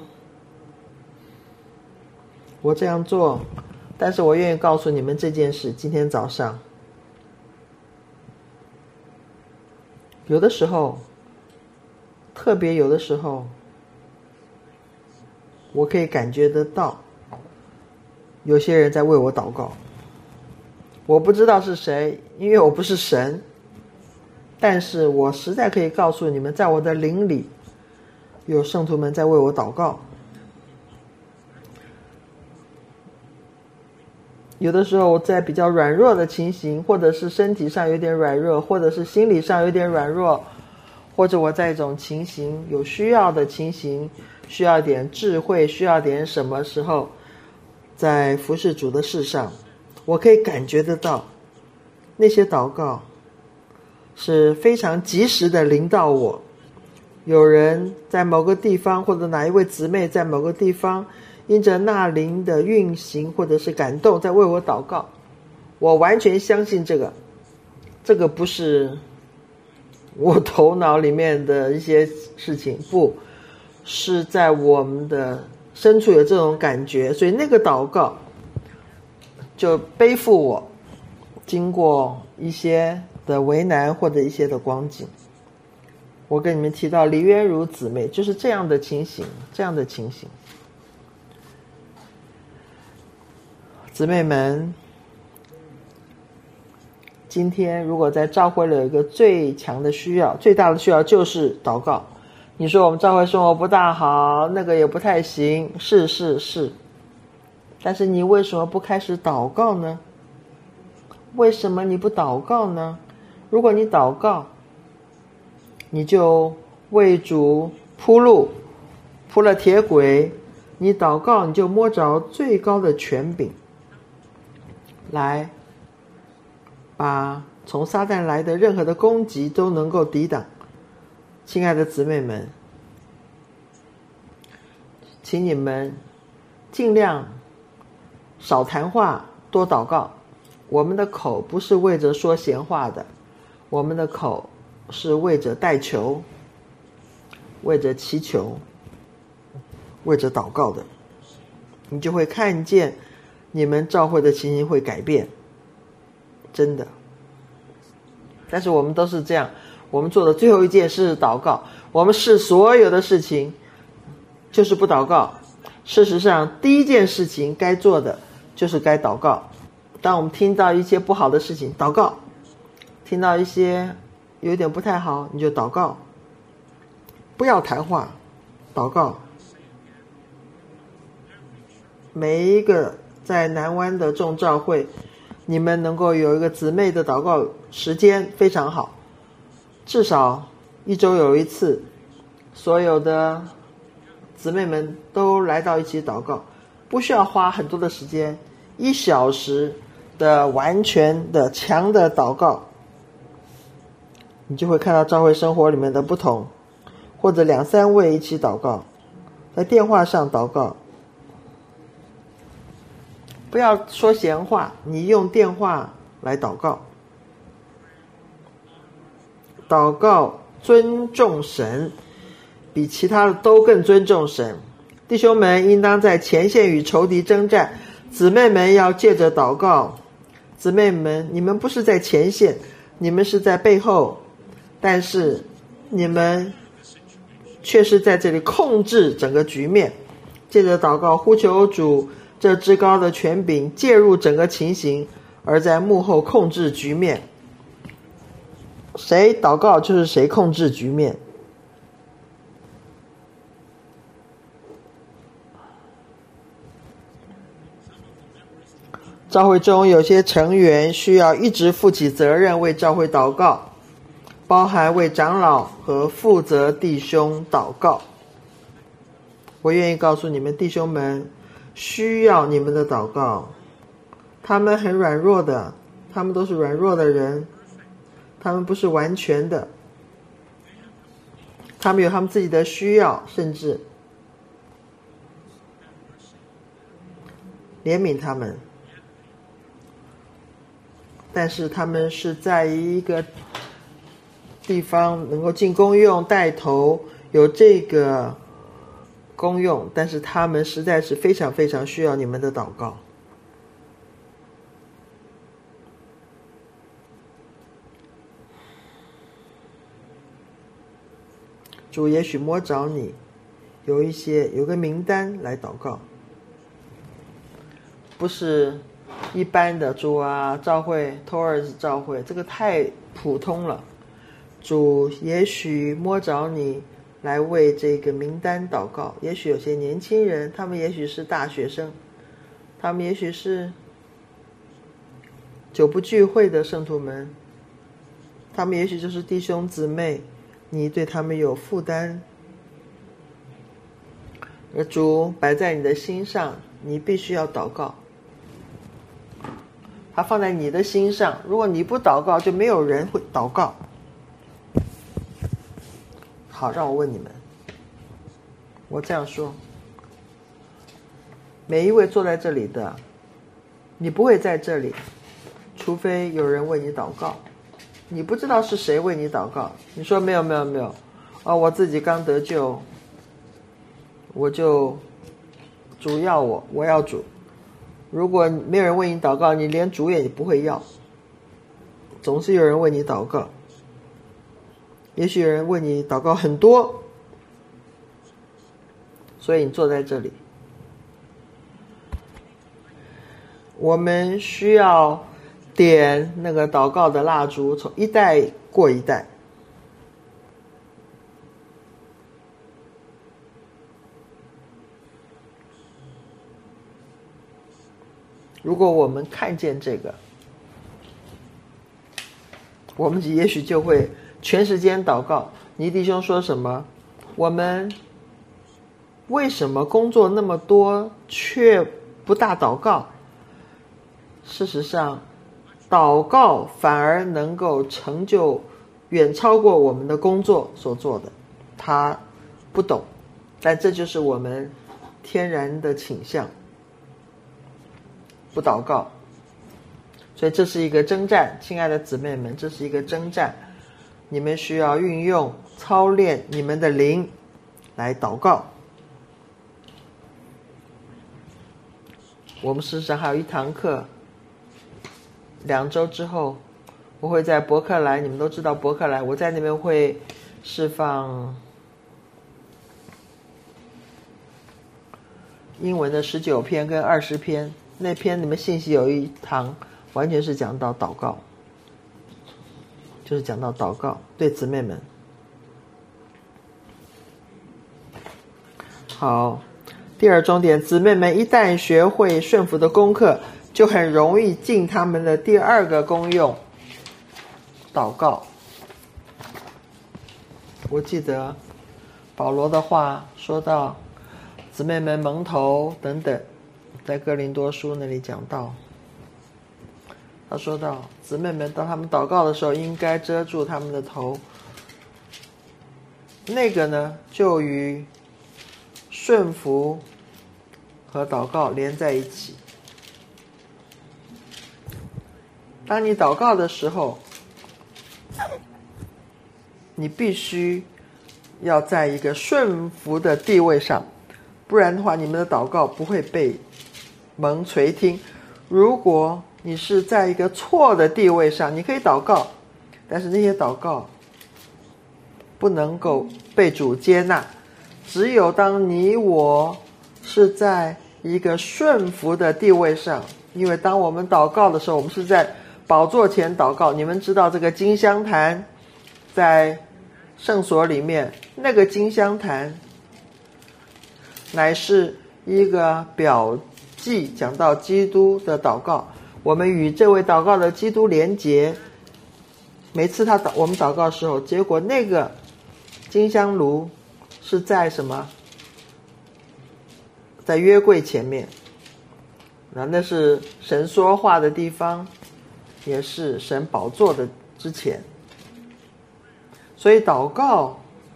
我这样做，但是我愿意告诉你们这件事。今天早上有的时候，特别有的时候，我可以感觉得到有些人在为我祷告。我不知道是谁，因为我不是神，但是我实在可以告诉你们，在我的灵里有圣徒们在为我祷告。有的时候我在比较软弱的情形，或者是身体上有点软弱，或者是心理上有点软弱，或者我在一种情形有需要的情形，需要点智慧，需要点什么时候，在服侍主的事上，我可以感觉得到那些祷告是非常及时的临到我。有人在某个地方，或者哪一位姊妹在某个地方，因着那灵的运行或者是感动在为我祷告，我完全相信这个这个不是我头脑里面的一些事情，不是在我们的深处有这种感觉，所以那个祷告就背负我经过一些的为难或者一些的光景。我跟你们提到李渊如姊妹就是这样的情形，这样的情形。姊妹们，今天如果在教会里有一个最强的需要，最大的需要就是祷告。你说我们教会生活不大好，那个也不太行，是是是，但是你为什么不开始祷告呢？为什么你不祷告呢？如果你祷告，你就为主铺路，铺了铁轨，你祷告你就摸着最高的权柄，来把从撒旦来的任何的攻击都能够抵挡。亲爱的姊妹们，请你们尽量少谈话，多祷告。我们的口不是为着说闲话的，我们的口是为着代求，为着祈求，为着祷告的。你就会看见你们教会的情形会改变，真的。但是我们都是这样，我们做的最后一件事是祷告，我们是所有的事情就是不祷告。事实上第一件事情该做的就是该祷告。当我们听到一些不好的事情，祷告；听到一些有点不太好，你就祷告。不要谈话，祷告。每一个在南湾的众召会，你们能够有一个姊妹的祷告时间非常好，至少一周有一次，所有的姊妹们都来到一起祷告，不需要花很多的时间，一小时的完全的强的祷告，你就会看到教会生活里面的不同。或者两三位一起祷告，在电话上祷告，不要说闲话，你用电话来祷告。祷告尊重神，比其他的都更尊重神。弟兄们应当在前线与仇敌征战，姊妹们要借着祷告。姊妹们，你们不是在前线，你们是在背后，但是你们却是在这里控制整个局面，借着祷告呼求主这至高的权柄介入整个情形，而在幕后控制局面。谁祷告就是谁控制局面。教会中有些成员需要一直负起责任，为教会祷告，包含为长老和负责弟兄祷告。我愿意告诉你们，弟兄们需要你们的祷告， 他们很软弱的，他们都是软弱的人，他们不是完全的，他们有他们自己的需要，甚至怜悯他们，但是他们是在一个地方能够进功用带头，有这个功用，但是他们实在是非常非常需要你们的祷告。主也许摸着你，有一些有个名单来祷告，不是一般的主啊召会托儿子召会，这个太普通了。主也许摸着你来为这个名单祷告，也许有些年轻人，他们也许是大学生，他们也许是久不聚会的圣徒们，他们也许就是弟兄姊妹，你对他们有负担，而主摆在你的心上，你必须要祷告。他放在你的心上，如果你不祷告，就没有人会祷告。好，让我问你们，我这样说，每一位坐在这里的，你不会在这里，除非有人为你祷告。你不知道是谁为你祷告，你说没有没有没有，哦，我自己刚得救，我就主要我我要主。如果没有人为你祷告，你连主也不会要。总是有人为你祷告，也许有人为你祷告很多，所以你坐在这里。我们需要点那个祷告的蜡烛，从一代过一代。如果我们看见这个，我们也许就会全时间祷告。倪弟兄说什么？我们为什么工作那么多却不大祷告？事实上，祷告反而能够成就远超过我们的工作所做的。他不懂，但这就是我们天然的倾向，不祷告。所以这是一个征战，亲爱的姊妹们，这是一个征战，你们需要运用操练你们的灵来祷告。我们事实上还有一堂课，两周之后我会在伯克莱，你们都知道伯克莱，我在那边会释放英文的十九篇跟二十篇，那篇你们信息有一堂完全是讲到祷告，就是讲到祷告，对姊妹们。好，第二重点，姊妹们一旦学会顺服的功课，就很容易尽他们的第二个功用，祷告。我记得保罗的话说到姊妹们蒙头等等，在哥林多书那里讲到，他说到姊妹们当他们祷告的时候应该遮住他们的头，那个呢就与顺服和祷告连在一起。当你祷告的时候，你必须要在一个顺服的地位上，不然的话你们的祷告不会被蒙垂听。如果你是在一个错的地位上，你可以祷告，但是那些祷告不能够被主接纳。只有当你我是在一个顺服的地位上，因为当我们祷告的时候，我们是在宝座前祷告。你们知道这个金香坛在圣所里面，那个金香坛乃是一个表记，讲到基督的祷告，我们与这位祷告的基督连结。每次他祷我们祷告的时候，结果那个金香炉是在什么？在约柜前面。 那那是神说话的地方，也是神宝座的之前。所以祷告，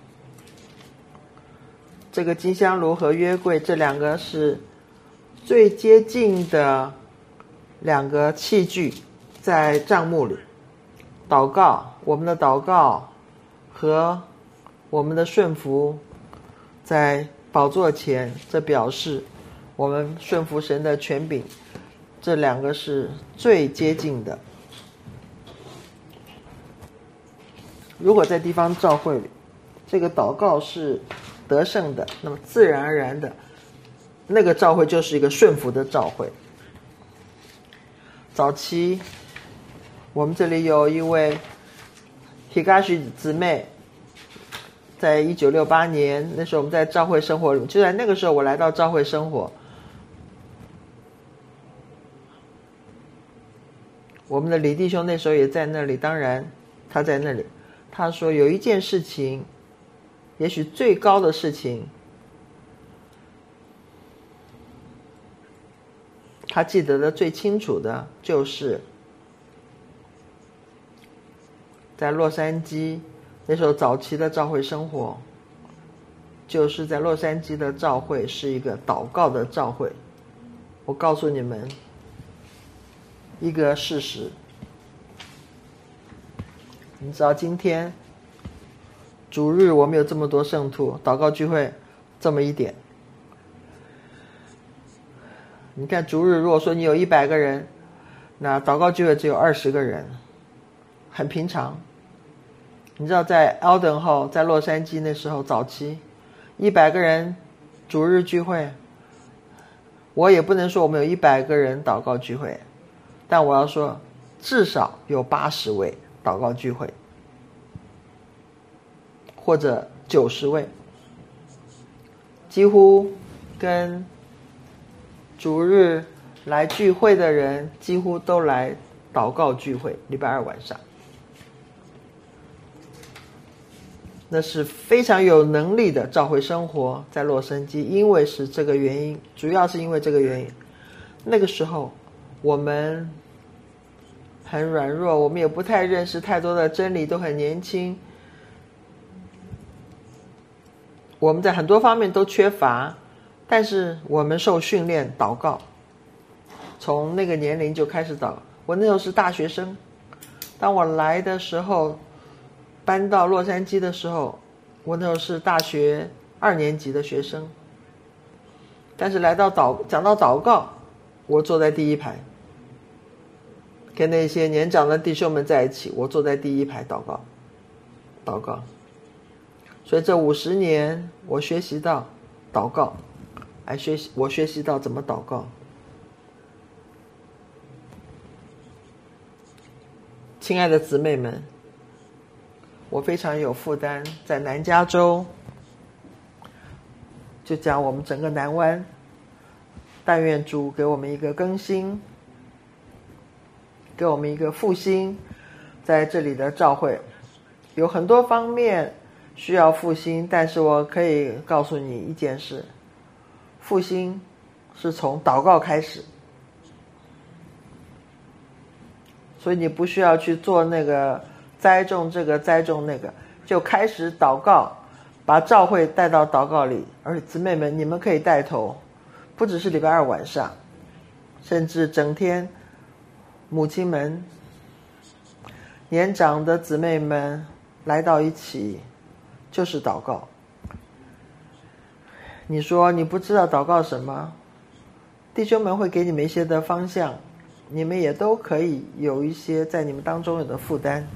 这个金香炉和约柜这两个是最接近的两个器具，在帐幕里祷告，我们的祷告和我们的顺服在宝座前，这表示我们顺服神的权柄，这两个是最接近的。如果在地方教会里，这个祷告是得胜的，那么自然而然的，那个教会就是一个顺服的教会。早期我们这里有一位 Higashi 姊妹，在一九六八年，那时候我们在教会生活里，就在那个时候我来到教会生活。我们的李弟兄那时候也在那里，当然他在那里。他说有一件事情，也许最高的事情，他记得的最清楚的就是在洛杉矶，那时候早期的教会生活，就是在洛杉矶的教会是一个祷告的教会。我告诉你们一个事实，你知道今天主日我们有这么多圣徒，祷告聚会这么一点。你看主日如果说你有一百个人，那祷告聚会只有二十个人，很平常。你知道在 Alden 后，在洛杉矶那时候早期一百个人主日聚会，我也不能说我们有一百个人祷告聚会，但我要说至少有八十位祷告聚会，或者九十位，几乎跟主日来聚会的人几乎都来祷告聚会，礼拜二晚上。那是非常有能力的教会生活，在洛杉矶，因为是这个原因，主要是因为这个原因。那个时候我们很软弱，我们也不太认识太多的真理，都很年轻，我们在很多方面都缺乏，但是我们受训练祷告，从那个年龄就开始祷。我那时候是大学生，当我来的时候，搬到洛杉矶的时候，我那时候是大学二年级的学生，但是来到祷讲到祷告，我坐在第一排，跟那些年长的弟兄们在一起，我坐在第一排祷告祷告。所以这五十年我学习到祷告，还学习我学习到怎么祷告。亲爱的姊妹们，我非常有负担，在南加州，就讲我们整个南湾，但愿主给我们一个更新，给我们一个复兴，在这里的教会有很多方面需要复兴，但是我可以告诉你一件事，复兴是从祷告开始。所以你不需要去做那个栽种这个栽种那个，就开始祷告，把教会带到祷告里。而姊妹们，你们可以带头，不只是礼拜二晚上，甚至整天，母亲们、年长的姊妹们来到一起，就是祷告。你说你不知道祷告什么，弟兄们会给你们一些的方向，你们也都可以有一些在你们当中有的负担。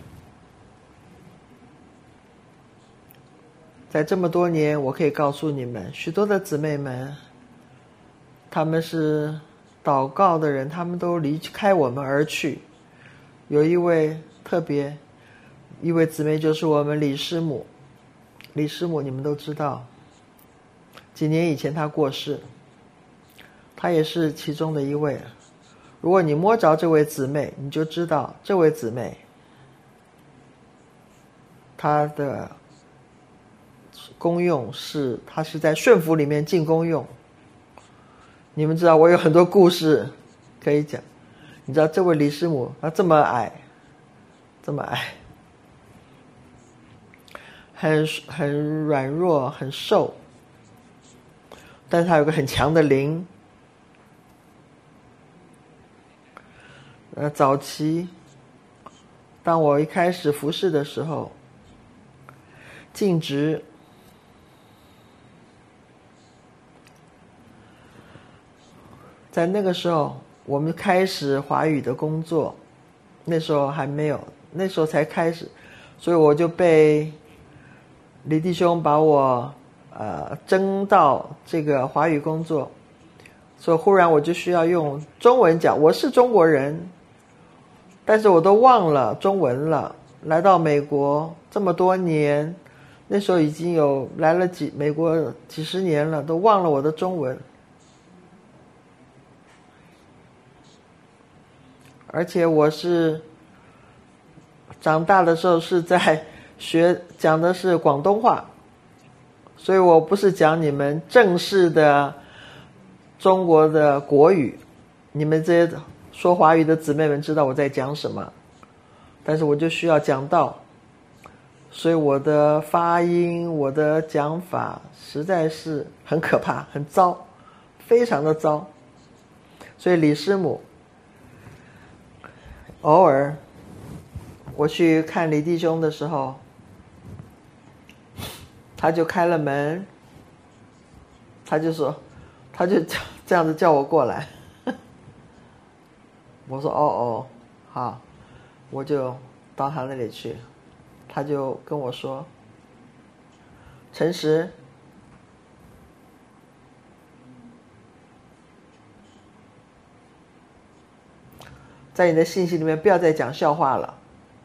在这么多年，我可以告诉你们，许多的姊妹们，他们是祷告的人，他们都离开我们而去。有一位特别一位姊妹，就是我们李师母。李师母你们都知道，几年以前她过世，她也是其中的一位。如果你摸着这位姊妹，你就知道这位姊妹她的功用是，她是在顺服里面进功用。你们知道我有很多故事可以讲。你知道这位李师母她这么矮，这么矮，很很软弱，很瘦，但是她有个很强的灵。呃，早期当我一开始服侍的时候，尽职在那个时候我们开始华语的工作，那时候还没有，那时候才开始，所以我就被李弟兄把我呃征到这个华语工作，所以忽然我就需要用中文讲。我是中国人，但是我都忘了中文了。来到美国这么多年，那时候已经有来了几美国几十年了，都忘了我的中文。而且我是长大的时候是在学讲的是广东话，所以我不是讲你们正式的中国的国语，你们这些说华语的姊妹们知道我在讲什么，但是我就需要讲道，所以我的发音我的讲法实在是很可怕，很糟，非常的糟。所以李师母偶尔我去看李弟兄的时候，他就开了门，他就说他就这样子叫我过来，我说哦哦好，我就到他那里去，他就跟我说，陈实，在你的信息里面不要再讲笑话了，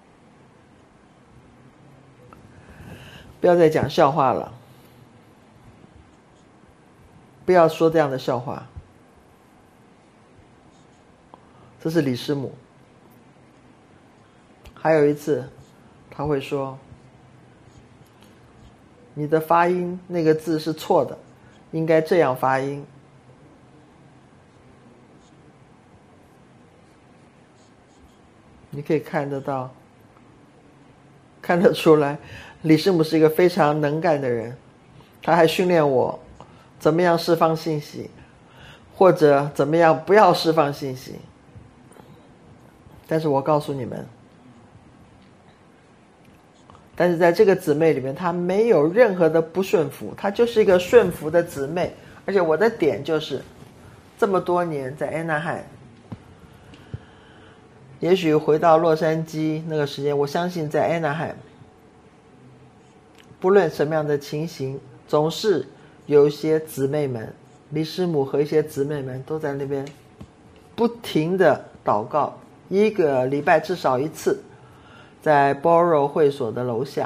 不要再讲笑话了，不要说这样的笑话。这是李师母。还有一次他会说，你的发音那个字是错的，应该这样发音。你可以看得到，看得出来李师母是一个非常能干的人，他还训练我怎么样释放信息，或者怎么样不要释放信息。但是我告诉你们，但是在这个姊妹里面，她没有任何的不顺服，她就是一个顺服的姊妹。而且我的点就是这么多年在安纳汉，也许回到洛杉矶那个时间，我相信在安纳汉不论什么样的情形，总是有一些姊妹们，李师母和一些姊妹们都在那边不停的祷告，一个礼拜至少一次，在 Borough 会所的楼下。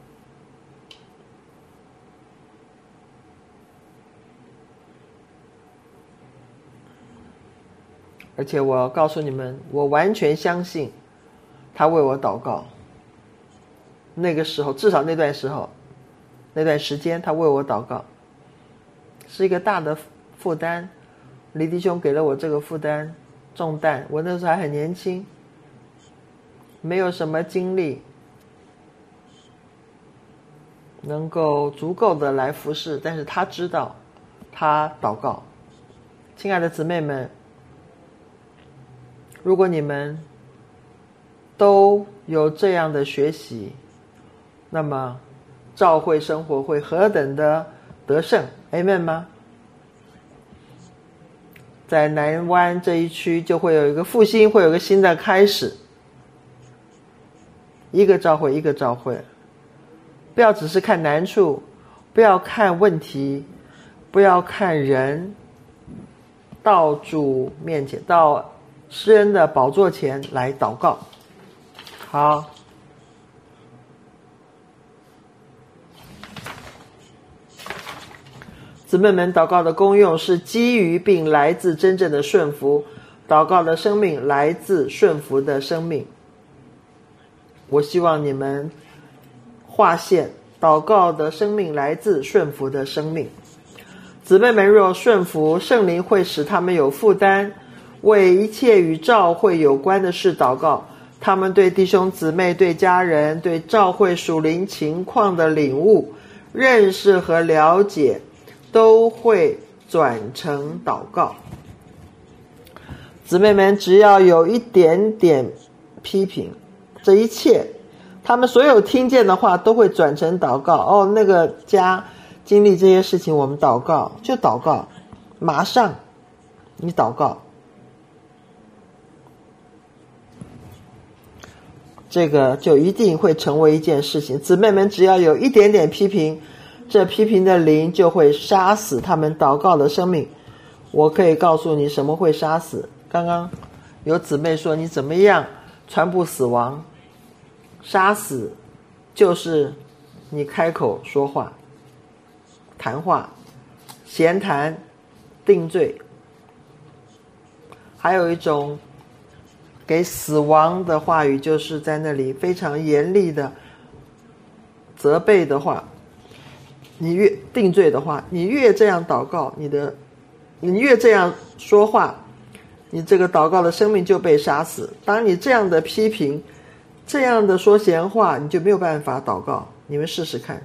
而且我告诉你们，我完全相信他为我祷告。那个时候，至少那段时候，那段时间他为我祷告，是一个大的负担。李弟兄给了我这个负担重担，我那时候还很年轻，没有什么精力能够足够的来服侍，但是他知道，他祷告。亲爱的姊妹们，如果你们都有这样的学习，那么教会生活会何等的得胜 Amen 吗？在南湾这一区就会有一个复兴，会有一个新的开始，一个教会一个教会，不要只是看难处，不要看问题，不要看人，到主面前，到施恩的宝座前来祷告。好，姊妹们，祷告的功用是基于并来自真正的顺服，祷告的生命来自顺服的生命。我希望你们划线，祷告的生命来自顺服的生命。姊妹们若顺服，圣灵会使他们有负担， 为一切与教会有关的事祷告。他们对弟兄姊妹、对家人、对教会属灵情况的领悟、认识和了解，都会转成祷告。姊妹们，只要有一点点批评，这一切他们所有听见的话都会转成祷告。哦，那个家经历这些事情，我们祷告，就祷告，马上你祷告，这个就一定会成为一件事情。姊妹们，只要有一点点批评，这批评的灵就会杀死他们祷告的生命。我可以告诉你什么会杀死。刚刚有姊妹说，你怎么样传播死亡？杀死就是你开口说话、谈话、闲谈、定罪。还有一种给死亡的话语，就是在那里非常严厉的责备的话。你越定罪的话，你越这样祷告，你的你越这样说话，你这个祷告的生命就被杀死。当你这样的批评，这样的说闲话，你就没有办法祷告。你们试试看。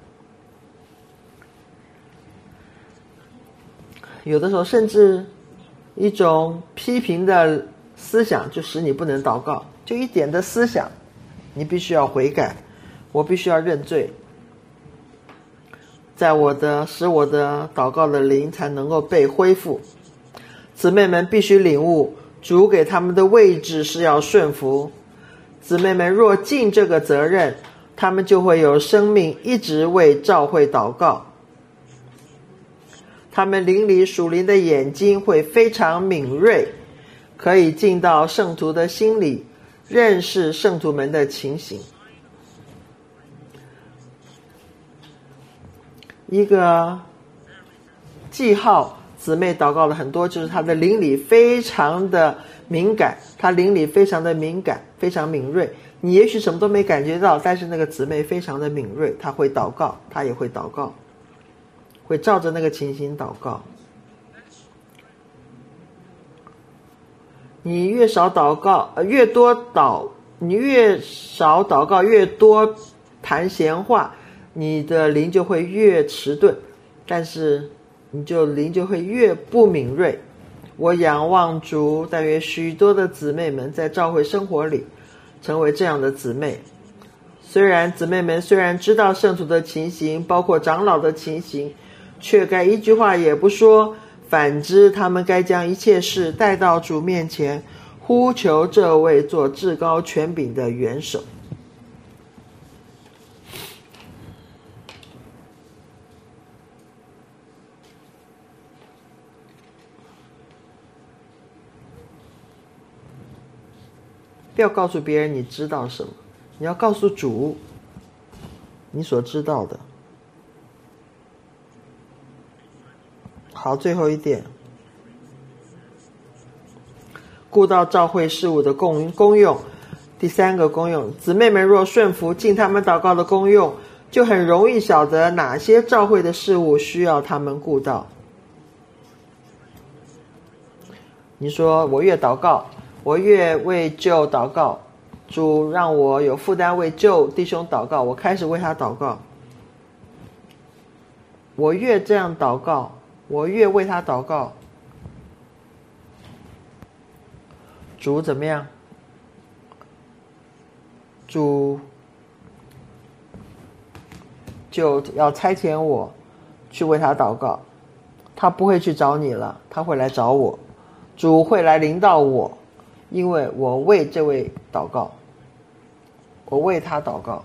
有的时候甚至一种批评的思想就使你不能祷告，就一点的思想，你必须要悔改，我必须要认罪，在我的使我的祷告的灵才能够被恢复。姊妹们必须领悟，主给他们的位置是要顺服。姊妹们若尽这个责任，他们就会有生命一直为教会祷告。他们灵里属灵的眼睛会非常敏锐，可以进到圣徒的心里，认识圣徒们的情形。一个记号，姊妹祷告了很多，就是她的灵里非常的敏感，她灵里非常的敏感，非常敏锐。你也许什么都没感觉到，但是那个姊妹非常的敏锐，她会祷告，她也会祷告，会照着那个情形祷告。你越少祷告，呃，越多祷，你越少祷告，越多谈闲话，你的灵就会越迟钝，但是你就灵就会越不敏锐。我仰望主，但愿许多的姊妹们在教会生活里成为这样的姊妹。虽然姊妹们虽然知道圣徒的情形，包括长老的情形，却该一句话也不说，反之他们该将一切事带到主面前，呼求这位做至高权柄的元首。不要告诉别人你知道什么，你要告诉主你所知道的。好，最后一点，顾到教会事务的功功用。第三个功用，姊妹们若顺服尽他们祷告的功用，就很容易晓得哪些教会的事务需要他们顾到。你说我越祷告，我越为救祷告，主让我有负担为救弟兄祷告，我开始为他祷告。我越这样祷告，我越为他祷告，主怎么样？主就要差遣我去为他祷告，他不会去找你了，他会来找我，主会来临到我，因为我为这位祷告，我为他祷告。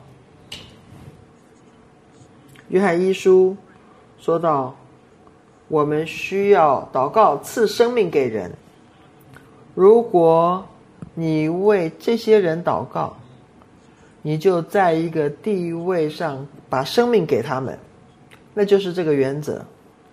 约翰一书说到，我们需要祷告赐生命给人。如果你为这些人祷告，你就在一个地位上把生命给他们，那就是这个原则。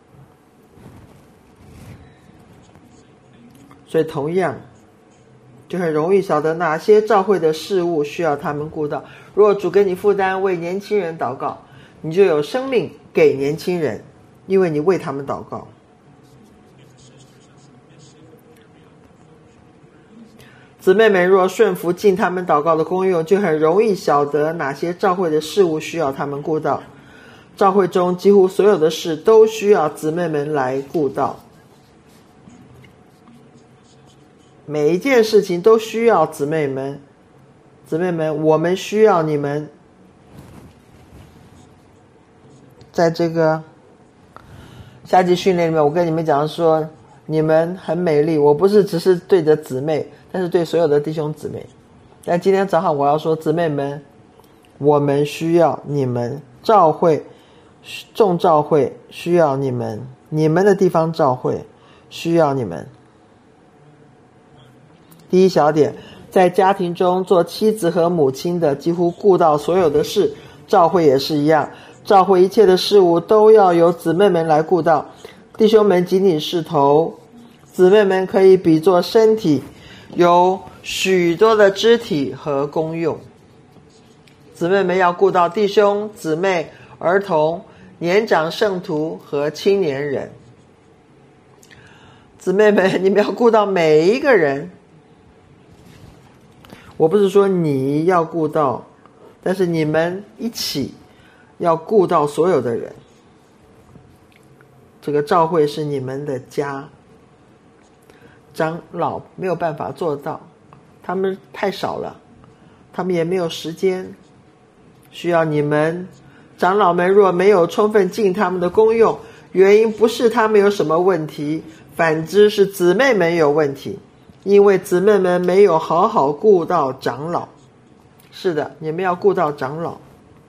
所以同样就很容易晓得哪些教会的事务需要他们顾到。如果主给你负担为年轻人祷告，你就有生命给年轻人，因为你为他们祷告。 姊妹们若顺服尽他们祷告的功用，就很容易晓得哪些教会的事务需要他们顾到。教会中几乎所有的事都需要姊妹们来顾到，每一件事情都需要姊妹们。姊妹们，我们需要你们。在这个夏季训练里面，我跟你们讲说，你们很美丽。我不是只是对着姊妹，但是对所有的弟兄姊妹。但今天早上我要说，姊妹们，我们需要你们。教会众教会需要你们，你们的地方教会需要你们。第一小点，在家庭中做妻子和母亲的几乎顾到所有的事，教会也是一样。教会一切的事物都要由姊妹们来顾到，弟兄们仅仅是头，姊妹们可以比作身体，有许多的肢体和功用。姊妹们要顾到弟兄、姊妹、儿童、年长圣徒和青年人。姊妹们，你们要顾到每一个人。我不是说你要顾到，但是你们一起要顾到所有的人。这个教会是你们的家，长老没有办法做到，他们太少了，他们也没有时间，需要你们。长老们若没有充分尽他们的功用，原因不是他们有什么问题，反之是姊妹们有问题，因为姊妹们没有好好顾到长老。是的，你们要顾到长老。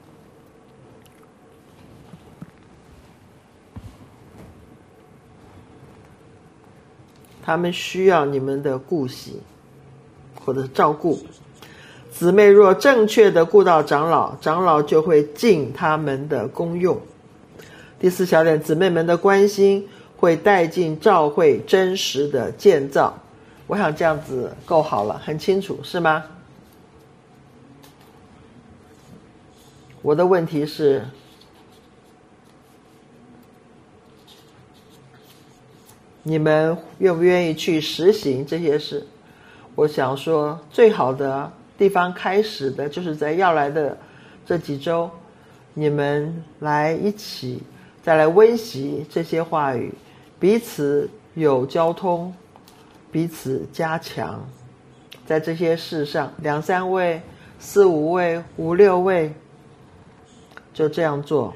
他们需要你们的顾惜或者照顾。姊妹若正确的顾到长老，长老就会尽他们的功用。第四小点，姊妹们的关心会带进教会真实的建造。我想这样子够好了，很清楚，是吗？我的问题是，你们愿不愿意去实行这些事？我想说，最好的地方开始的就是在要来的这几周，你们来一起再来温习这些话语，彼此有交通，彼此加强，在这些事上，两三位、四五位、五六位，就这样做。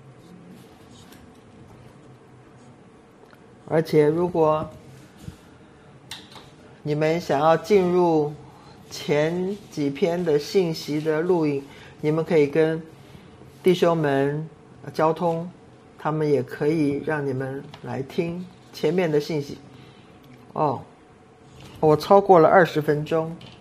而且如果你们想要进入前几篇的信息的录影，你们可以跟弟兄们交通，他们也可以让你们来听前面的信息。哦，我超过了二十分钟。